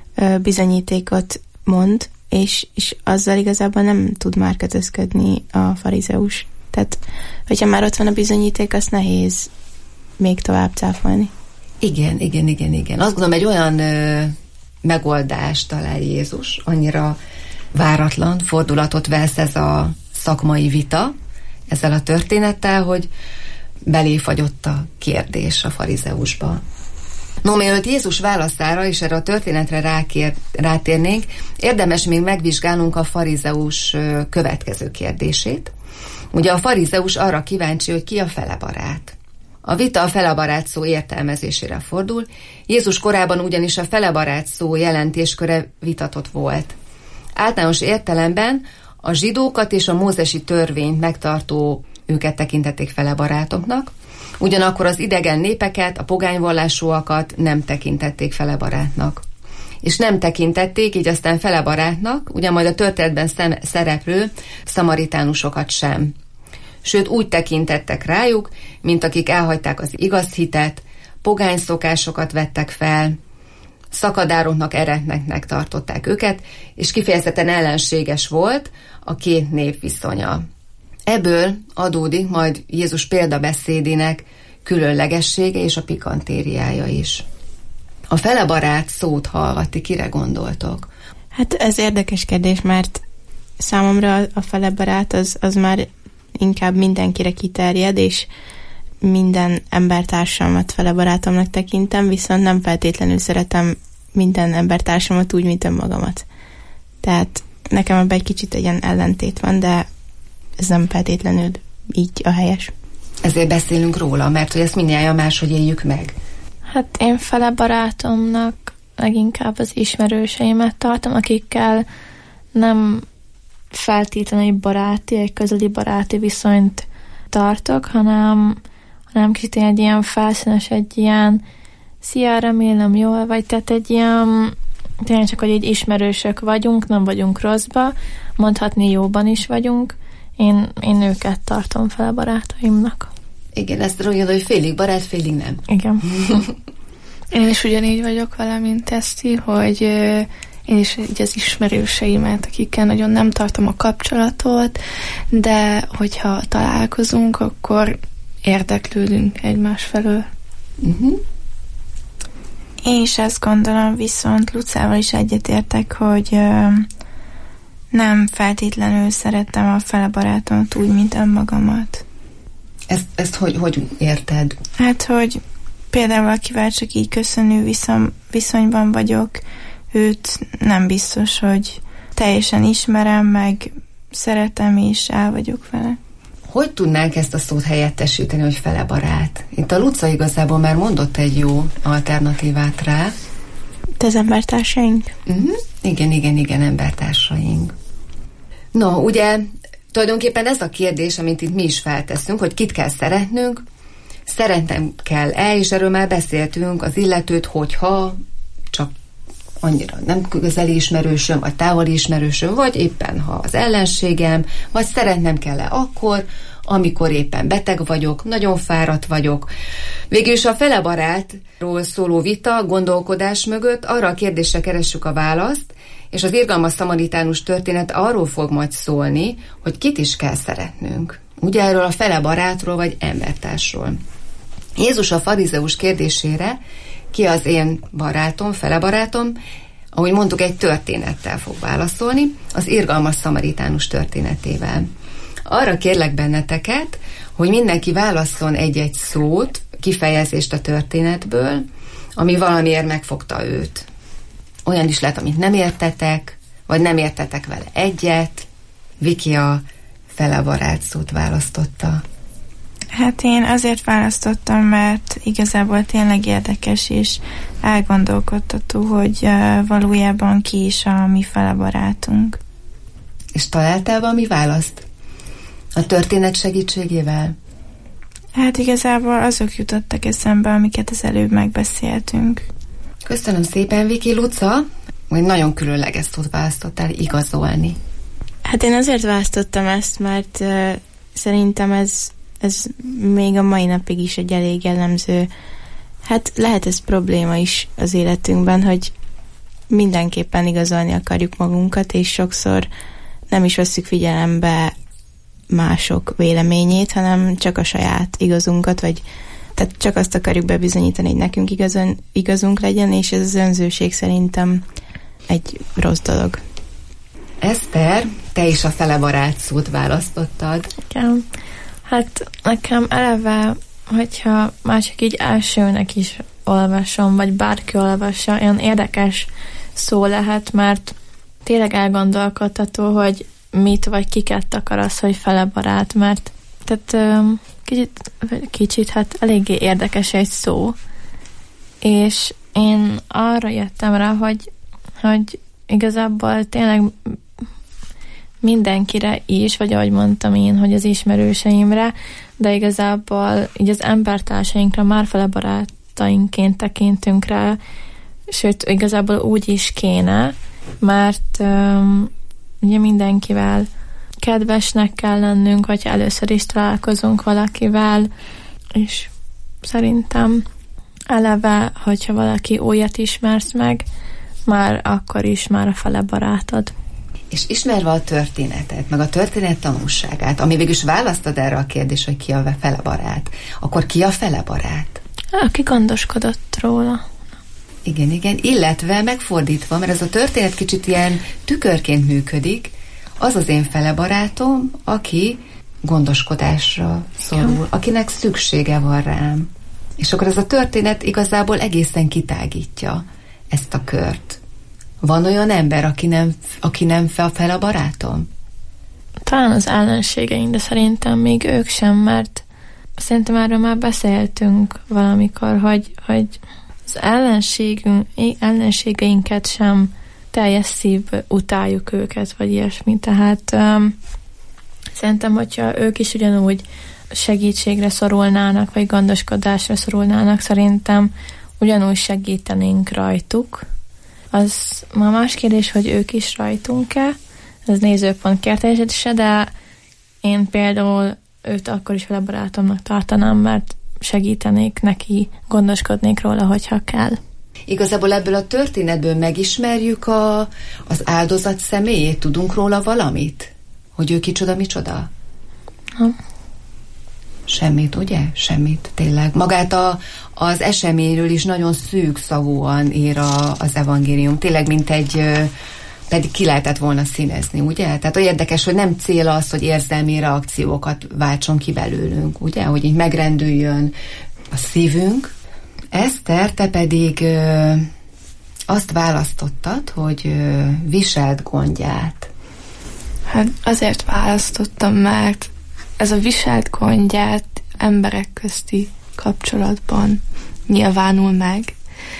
bizonyítékot mond, és, és azzal igazából nem tud már kötözködni a farizeus. Tehát, hogyha már ott van a bizonyíték, azt nehéz még tovább cáfolni. Igen, igen, igen, igen. Azt gondolom, egy olyan ö, megoldást talál Jézus, annyira váratlan fordulatot vesz ez a szakmai vita ezzel a történettel, hogy beléfagyott a kérdés a farizeusba. No, mielőtt Jézus válaszára és erre a történetre rákér, rátérnénk, érdemes még megvizsgálnunk a farizeus következő kérdését. Ugye a farizeus arra kíváncsi, hogy ki a felebarát. A vita a felebarát szó értelmezésére fordul. Jézus korában ugyanis a felebarát szó jelentésköre vitatott volt. Általános értelemben a zsidókat és a mózesi törvényt megtartó őket tekintették felebarátoknak, ugyanakkor az idegen népeket, a pogányvallásúakat nem tekintették felebarátnak. És nem tekintették, így aztán felebarátnak, ugye majd a történetben szem, szereplő szamaritánusokat sem. Sőt, úgy tekintettek rájuk, mint akik elhagyták az igaz hitet, pogány szokásokat vettek fel, szakadároknak, eretneknek tartották őket, és kifejezetten ellenséges volt a két nép viszonya. Ebből adódik majd Jézus példabeszédének különlegessége és a pikantériája is. A felebarát szót hallva, ti kire gondoltok? Hát ez érdekes kérdés, mert számomra a felebarát az, az már inkább mindenkire kiterjed, és minden embertársamat felebarátomnak tekintem, viszont nem feltétlenül szeretem minden embertársamat úgy, mint önmagamat. Tehát nekem ebben egy kicsit ilyen ellentét van, de ez nem feltétlenül így a helyes. Ezért beszélünk róla, mert hogy ezt mindjárt máshogy éljük meg. Hát én fele barátomnak leginkább az ismerőseimet tartom, akikkel nem feltétlenül baráti, egy közeli baráti viszonyt tartok, hanem, hanem kicsit egy ilyen felszínes, egy ilyen szia, remélem jól vagy, tehát egy ilyen tényleg csak, hogy egy ismerősök vagyunk, nem vagyunk rosszba, mondhatni jóban is vagyunk. Én, én őket tartom fel a barátaimnak. Igen, ezt mondja, hogy félig barát, félig nem. Igen. Én is ugyanígy vagyok vele, mint Eszti, hogy én is így az ismerőseimet, akikkel nagyon nem tartom a kapcsolatot, de hogyha találkozunk, akkor érdeklődünk egymás felől. Uh-huh. Én is ezt gondolom, viszont Lucával is egyetértek, hogy ö, nem feltétlenül szeretem a fele barátomat úgy, mint önmagamat. Ezt, ezt hogy, hogy érted? Hát, hogy például akivel csak így köszönő viszony, viszonyban vagyok, őt nem biztos, hogy teljesen ismerem, meg szeretem, és el vagyok vele. Hogy tudnánk ezt a szót helyettesíteni, hogy fele barát? Itt a Luca igazából már mondott egy jó alternatívát rá. Te az embertársaink? Uh-huh. Igen, igen, igen, embertársaink. No, ugye tulajdonképpen ez a kérdés, amit itt mi is felteszünk, hogy kit kell szeretnünk, szeretnem kell-e, és erről már beszéltünk, az illetőt, hogyha csak annyira nem közeli ismerősöm, vagy távoli ismerősöm, vagy éppen ha az ellenségem, vagy szeretnem kell-e akkor, amikor éppen beteg vagyok, nagyon fáradt vagyok. Végül is a fele barátról szóló vita, gondolkodás mögött arra a kérdésre keressük a választ, és az irgalmas szamaritánus történet arról fog majd szólni, hogy kit is kell szeretnünk. Ugye erről a fele barátról vagy embertársról. Jézus a farizeus kérdésére, ki az én barátom, fele barátom, ahogy mondtuk, egy történettel fog válaszolni, az irgalmas szamaritánus történetével. Arra kérlek benneteket, hogy mindenki válasszon egy-egy szót, kifejezést a történetből, ami valamiért megfogta őt. Olyan is lehet, amit nem értetek, vagy nem értetek vele egyet. Viki a fele barát szót választotta. Hát én azért választottam, mert igazából tényleg érdekes és elgondolkodtató, hogy uh, valójában ki is a mi fele barátunk. És találtál valami választ? A történet segítségével? Hát igazából azok jutottak eszembe, amiket az előbb megbeszéltünk. Köszönöm szépen, Viki. Luca, hogy nagyon különleges szót választottál, igazolni. Hát én azért választottam ezt, mert uh, szerintem ez, ez még a mai napig is egy elég jellemző, hát lehet ez probléma is az életünkben, hogy mindenképpen igazolni akarjuk magunkat, és sokszor nem is vesszük figyelembe mások véleményét, hanem csak a saját igazunkat, vagy tehát csak azt akarjuk bebizonyítani, hogy nekünk igazon, igazunk legyen, és ez az önzőség szerintem egy rossz dolog. Eszter, te is a felebarát szót választottad. Igen. Hát nekem eleve, hogyha mások így elsőnek is olvasom, vagy bárki olvassa, olyan érdekes szó lehet, mert tényleg elgondolkodható, hogy mit vagy kiket akar az, hogy felebarát, mert tehát kicsit, kicsit, hát eléggé érdekes egy szó, és én arra jöttem rá, hogy, hogy igazából tényleg mindenkire is, vagy ahogy mondtam én, hogy az ismerőseimre, de igazából így az embertársainkra már felebarátainként tekintünk rá, sőt, igazából úgy is kéne, mert um, ugye mindenkivel kedvesnek kell lennünk, hogyha először is találkozunk valakivel, és szerintem eleve, hogyha valaki újat ismersz meg, már akkor is már a fele barátod. És ismerve a történetet, meg a történet tanulságát, ami végülis választad erre a kérdést, hogy ki a fele barát, akkor ki a fele barát? Aki gondoskodott róla. Igen, igen, illetve megfordítva, mert ez a történet kicsit ilyen tükörként működik, az az én fele barátom, aki gondoskodásra szorul, ja. Akinek szüksége van rám. És akkor ez a történet igazából egészen kitágítja ezt a kört. Van olyan ember, aki nem, aki nem fel a barátom? Talán az ellenségeink, de szerintem még ők sem, mert szerintem erről már beszéltünk valamikor, hogy, hogy az ellenségünk, ellenségeinket sem teljes szív utáljuk őket, vagy ilyesmi. Tehát um, szerintem, hogyha ők is ugyanúgy segítségre szorulnának, vagy gondoskodásra szorulnának, szerintem ugyanúgy segítenénk rajtuk. Az ma más kérdés, hogy ők is rajtunk-e, ez nézőpont kérdése, de én például őt akkor is vele barátomnak tartanám, mert segítenék neki, gondoskodnék róla, hogyha kell. Igazából ebből a történetből megismerjük a, az áldozat személyét, tudunk róla valamit? Hogy ő kicsoda, micsoda? Ha. Semmit, ugye? Semmit, tényleg. Magát a, az eseményről is nagyon szűk szavúan ír a, az evangélium. Tényleg, mint egy, pedig ki lehetett volna színezni, ugye? Tehát olyan érdekes, hogy nem cél az, hogy érzelmi reakciókat váltson ki belőlünk, ugye? Hogy így megrendüljön a szívünk. Eszter, te pedig ö, azt választottad, hogy ö, viselt gondját. Hát azért választottam, mert ez a viselt gondját emberek közti kapcsolatban nyilvánul meg,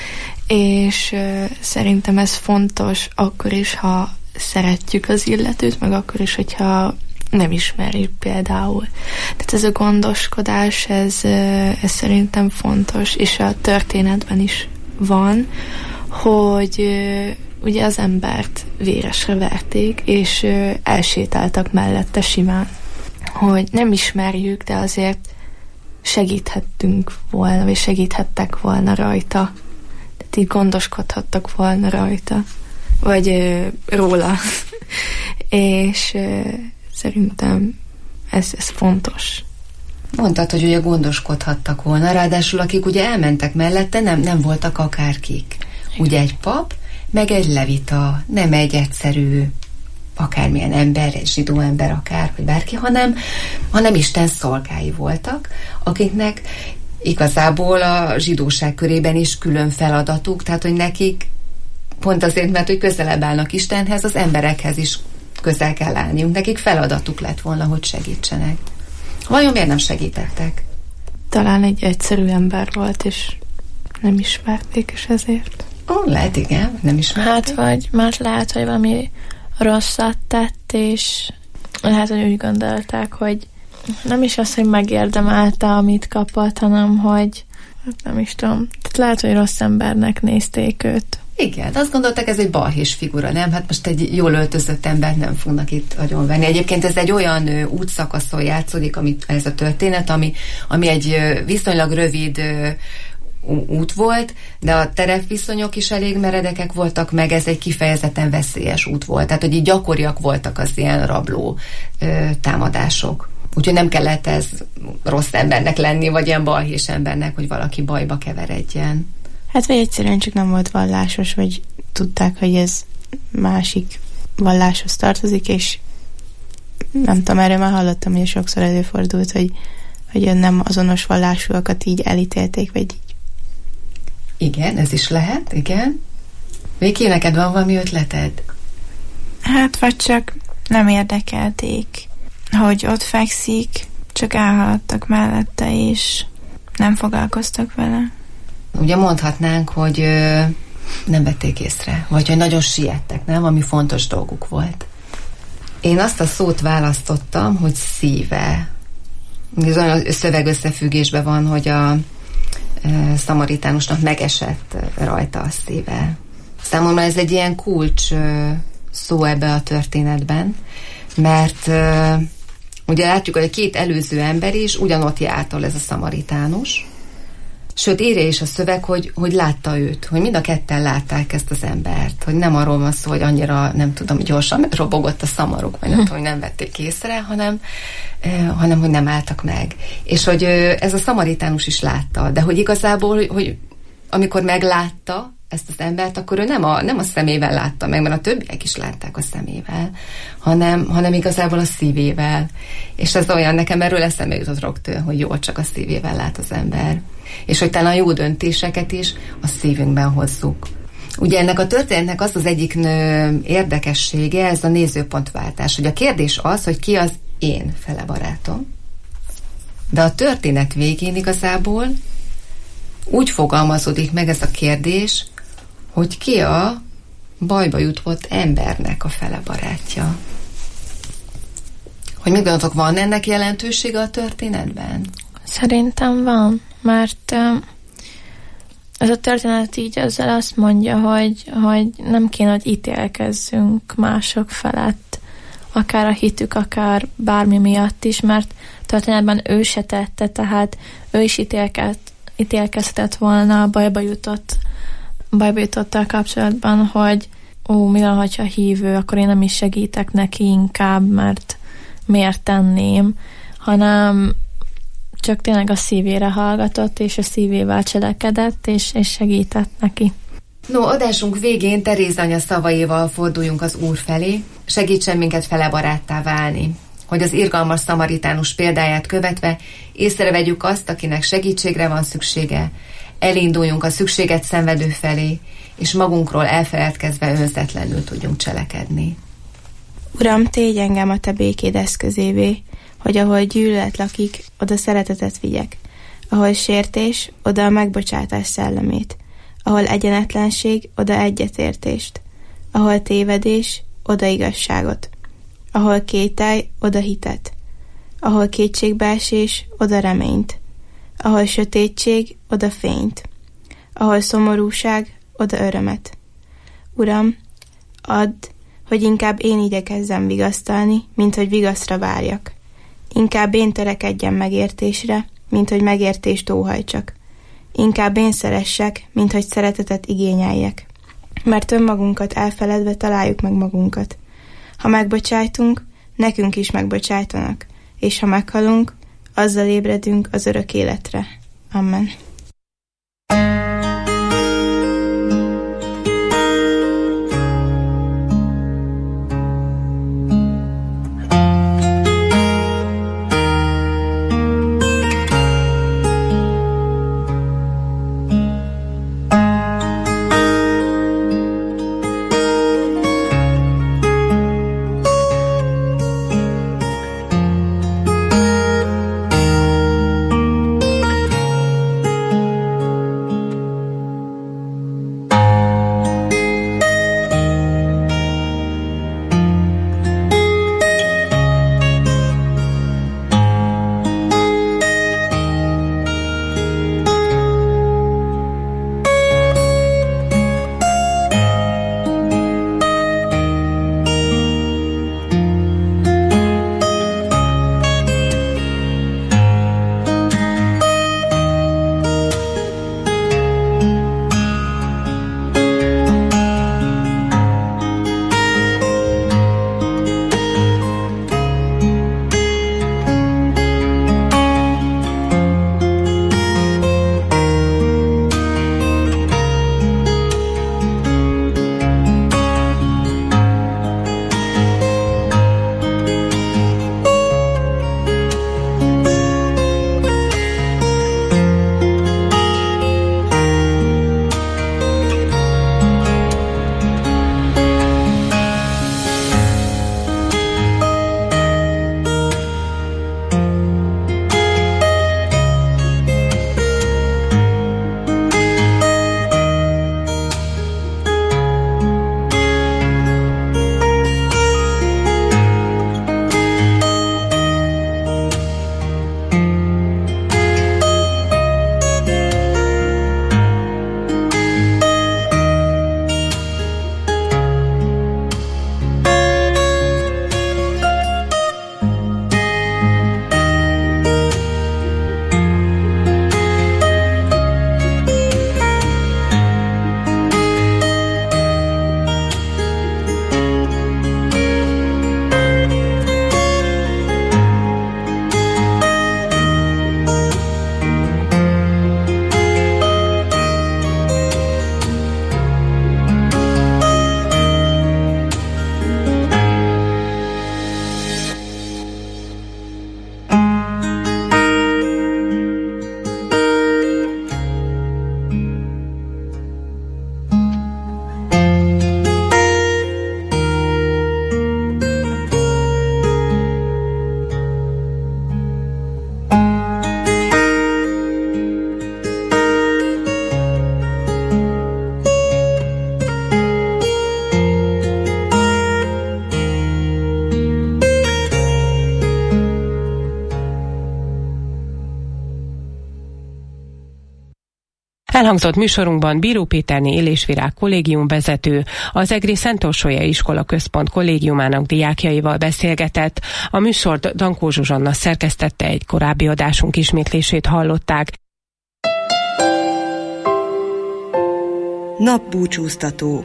és ö, szerintem ez fontos akkor is, ha szeretjük az illetőt, meg akkor is, hogyha nem ismerjük például. Tehát ez a gondoskodás, ez, ez szerintem fontos, és a történetben is van, hogy ugye az embert véresre verték, és elsétáltak mellette simán. Hogy nem ismerjük, de azért segíthettünk volna, vagy segíthettek volna rajta. Tehát így gondoskodhattak volna rajta, vagy ö, róla. és ö, szerintem ez, ez fontos. Mondtad, hogy ugye gondoskodhattak volna, ráadásul akik ugye elmentek mellette, nem, nem voltak akárkik. Ugye egy pap, meg egy levita, nem egy egyszerű akármilyen ember, egy zsidó ember akár, vagy bárki, hanem, hanem Isten szolgái voltak, akiknek igazából a zsidóság körében is külön feladatuk, tehát hogy nekik pont azért, mert hogy közelebb állnak Istenhez, az emberekhez is közel kell állniunk. Nekik feladatuk lett volna, hogy segítsenek. Vajon miért nem segítettek? Talán egy egyszerű ember volt, és nem ismerték, és ezért. Ó, lehet, igen, nem ismerték. Hát, vagy már lehet, hogy valami rosszat tett, és lehet, hogy úgy gondolták, hogy nem is az, hogy megérdemelte, amit kapott, hanem, hogy hát nem is tudom. Tehát lehet, hogy rossz embernek nézték őt. Igen, azt gondolták, ez egy balhés figura, nem? Hát most egy jól öltözött embert nem fognak itt agyonvenni. Egyébként ez egy olyan ö, útszakaszon játszódik, amit, ez a történet, ami, ami egy ö, viszonylag rövid ö, út volt, de a terepviszonyok is elég meredekek voltak, meg ez egy kifejezetten veszélyes út volt. Tehát, hogy így gyakoriak voltak az ilyen rabló ö, támadások. Úgyhogy nem kellett ez rossz embernek lenni, vagy ilyen balhés embernek, hogy valaki bajba keveredjen. Hát vagy egyszerűen csak nem volt vallásos, vagy tudták, hogy ez másik valláshoz tartozik, és nem tudom, erről már hallottam, hogy sokszor előfordult, hogy, hogy nem azonos vallásúakat így elítélték, vagy így. Igen, ez is lehet, igen. Viki, neked van valami ötleted? Hát vagy csak nem érdekelték, hogy ott fekszik, csak elhaladtak mellette, és nem foglalkoztak vele. Ugye mondhatnánk, hogy ö, nem vették észre, vagy hogy nagyon siettek, nem? Ami fontos dolguk volt. Én azt a szót választottam, hogy szíve. Ez olyan szövegösszefüggésben van, hogy a e, szamaritánusnak megesett rajta a szíve. Számomra ez egy ilyen kulcs e, szó ebbe a történetben, mert e, ugye látjuk, hogy a két előző ember is ugyanott járt, ez a szamaritánus. Sőt, írja is a szöveg, hogy, hogy látta őt, hogy mind a ketten látták ezt az embert, hogy nem arról van szó, hogy annyira, nem tudom, gyorsan robogott a szamaruk, vagy nem tudom, hogy nem vették észre, hanem, eh, hanem hogy nem álltak meg. És hogy eh, ez a szamaritánus is látta, de hogy igazából, hogy, hogy amikor meglátta ezt az embert, akkor ő nem a, nem a szemével látta meg, mert a többiek is látták a szemével, hanem, hanem igazából a szívével. És ez olyan, nekem erről eszembe jutott rögtön, hogy jó, csak a szívével lát az ember. És hogy talán a jó döntéseket is a szívünkben hozzuk. Ugye ennek a történetnek az az egyik nő érdekessége, ez a nézőpontváltás, hogy a kérdés az, hogy ki az én fele barátom, de a történet végén igazából úgy fogalmazódik meg ez a kérdés, hogy ki a bajba jutott embernek a fele barátja. Hogy mit gondoltok, van ennek jelentősége a történetben? Szerintem van, mert ez a történet így ezzel azt mondja, hogy, hogy nem kéne, hogy ítélkezzünk mások felett, akár a hitük, akár bármi miatt is, mert történetben ő se tette, tehát ő is ítélkezett, ítélkezhetett volna, bajba jutott, bajba jutottal kapcsolatban, hogy ó, mi van, hogyha hívő, akkor én nem is segítek neki inkább, mert miért tenném, hanem csak tényleg a szívére hallgatott, és a szívével cselekedett, és, és segített neki. No, adásunk végén Teréz anya szavaival forduljunk az Úr felé, segítsen minket fele baráttá válni, hogy az irgalmas szamaritánus példáját követve észrevegyük azt, akinek segítségre van szüksége, elinduljunk a szükséget szenvedő felé, és magunkról elfeledkezve önzetlenül tudjunk cselekedni. Uram, tégy engem a te békéd eszközévé, hogy ahol gyűlölet lakik, oda szeretetet vigyek. Ahol sértés, oda a megbocsátás szellemét. Ahol egyenetlenség, oda egyetértést. Ahol tévedés, oda igazságot. Ahol kételj, oda hitet. Ahol kétségbeesés, oda reményt. Ahol sötétség, oda fényt. Ahol szomorúság, oda örömet. Uram, add, hogy inkább én igyekezzem vigasztalni, mint hogy vigaszra várjak. Inkább én törekedjem megértésre, mint hogy megértést óhajtsak. Inkább én szeressek, mint hogy szeretetet igényeljek. Mert önmagunkat elfeledve találjuk meg magunkat. Ha megbocsájtunk, nekünk is megbocsájtanak, és ha meghalunk, azzal ébredünk az örök életre. Amen. Elhangzott műsorunkban Bíró Péterné Élésvirág kollégium vezető, az Egri Szentorsolya Iskola Központ kollégiumának diákjaival beszélgetett. A műsort Dankó Zsuzsanna szerkesztette, egy korábbi adásunk ismétlését hallották. Napbúcsúztató.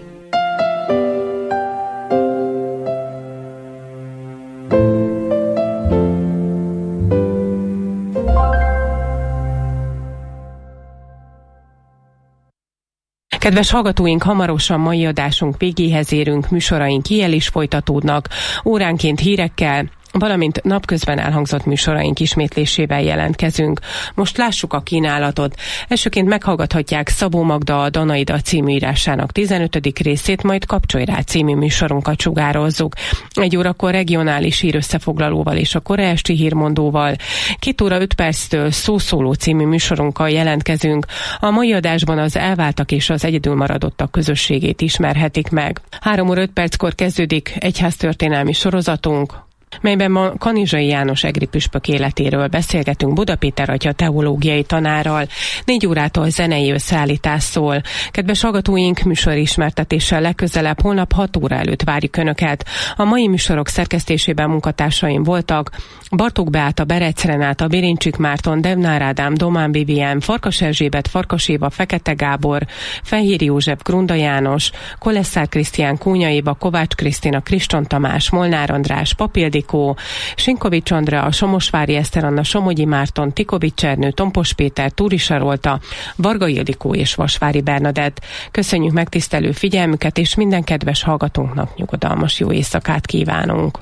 Kedves hallgatóink, hamarosan mai adásunk végéhez érünk, műsoraink ilyen is folytatódnak, óránként hírekkel, valamint napközben elhangzott műsoraink ismétlésével jelentkezünk. Most lássuk a kínálatot. Elsőként meghallgathatják Szabó Magda a Danaida című írásának tizenötödik részét, majd Kapcsolj rá című műsorunkat sugározzuk. Egy órakor regionális hírösszefoglalóval és a korai esti hírmondóval. Két óra öt perctől Szószóló című műsorunkkal jelentkezünk. A mai adásban az elváltak és az egyedül maradottak közösségét ismerhetik meg. Három óra öt perckor kezdődik egyháztörténelmi sorozatunk, melyben ma Kanizsai János egri püspök életéről beszélgetünk Buda Péter atya teológiai tanárral. Négy órától zenei összeállítás szól. Kedves hallgatóink, műsorismertetéssel legközelebb holnap hat óra előtt várjuk Önöket. A mai műsorok szerkesztésében munkatársaim voltak Bartók Beáta, Berec Renáta, Birincsik Márton, Devnár Ádám, Domán Vivien, Farkas Erzsébet, Farkas Éva, Fekete Gábor, Fehér József, Grunda János, Kolesszár Krisztián, Kúnya Éva, Kovács Krisztina, Kriston Tamás, Molnár András, Papildikó, Sinkovics Andrea, Somosvári Eszter Anna, Somogyi Márton, Tikovics Ernő, Tompos Péter, Túri Sarolta, Varga Ildikó és Vasvári Bernadett. Köszönjük megtisztelő figyelmüket, és minden kedves hallgatónknak nyugodalmas jó éjszakát kívánunk.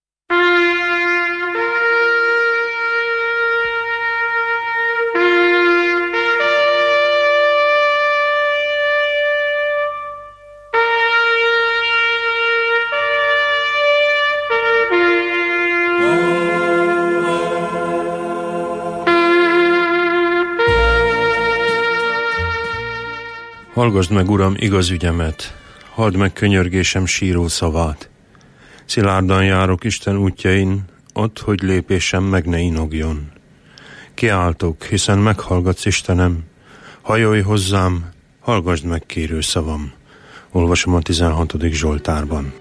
Hallgasd meg, Uram, igaz ügyemet, halld meg könyörgésem síró szavát. Szilárdan járok Isten útjain, add, hogy lépésem meg ne inogjon. Kiáltok, hiszen meghallgatsz, Istenem, hajolj hozzám, hallgasd meg kérő szavam. Olvasom a tizenhatodik Zsoltárban.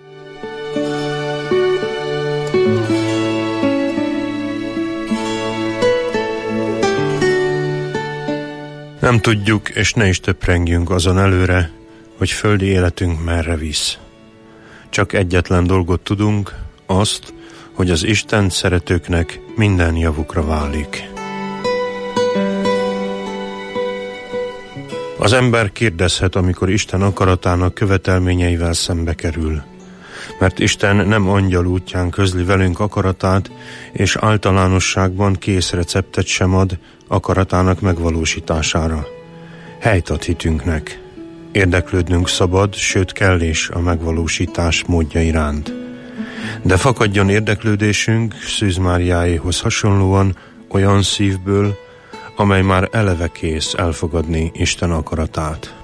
Nem tudjuk, és ne is töprengjünk azon előre, hogy földi életünk merre visz. Csak egyetlen dolgot tudunk, azt, hogy az Istent szeretőknek minden javukra válik. Az ember kérdezhet, amikor Isten akaratának követelményeivel szembe kerül, mert Isten nem angyal útján közli velünk akaratát, és általánosságban kész receptet sem ad akaratának megvalósítására. Helyt ad hitünknek. Érdeklődnünk szabad, sőt kell is a megvalósítás módja iránt. De fakadjon érdeklődésünk Szűz Máriáéhoz hasonlóan olyan szívből, amely már eleve kész elfogadni Isten akaratát.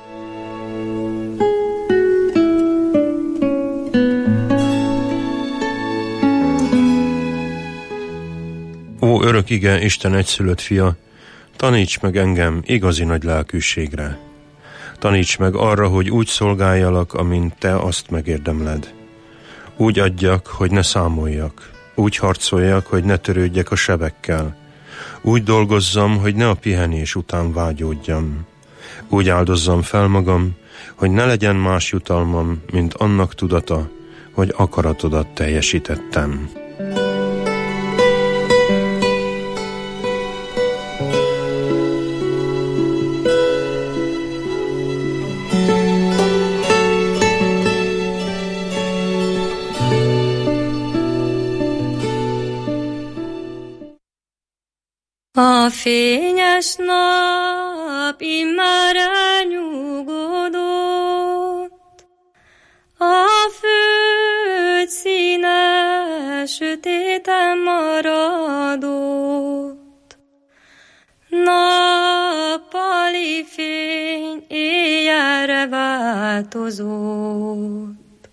Ó, örök ige, Isten egyszülött fia, taníts meg engem igazi nagy lelkűségre. Taníts meg arra, hogy úgy szolgáljalak, amint te azt megérdemled. Úgy adjak, hogy ne számoljak. Úgy harcoljak, hogy ne törődjek a sebekkel. Úgy dolgozzam, hogy ne a pihenés után vágyódjam. Úgy áldozzam fel magam, hogy ne legyen más jutalmam, mint annak tudata, hogy akaratodat teljesítettem. A fényes nap immár elnyugodott, a föld színe sötéten maradott. Nappali fény éjjelre változott,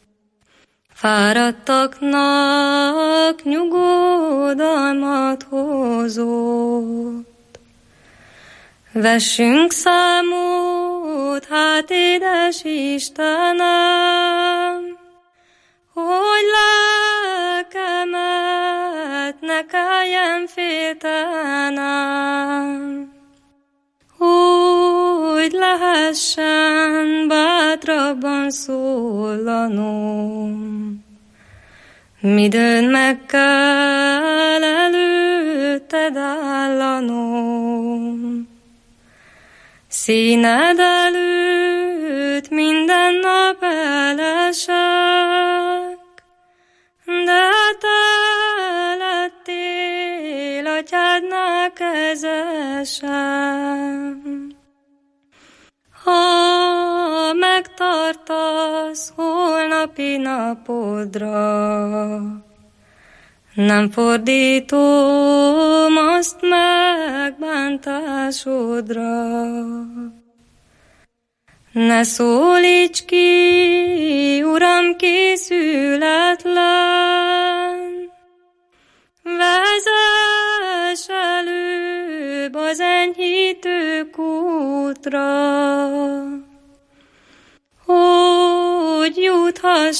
fáradtaknak nyugodalmat hozott. Vessünk számot Tudod, hát édes Istenem, hogy lelkemet ne kelljen féltenem, hogy lehessen bátrabban szólanom. Midőn meg kell előtted állanom, színed előtt minden nap elesek, de te lettél atyádnál kezesem. Ha megtartasz holnapi napodra, nem fordítom azt megbántásodra. Ne szólíts ki, Uram, készületlen, vezess előbb az enyhítő kútra, hogy juthass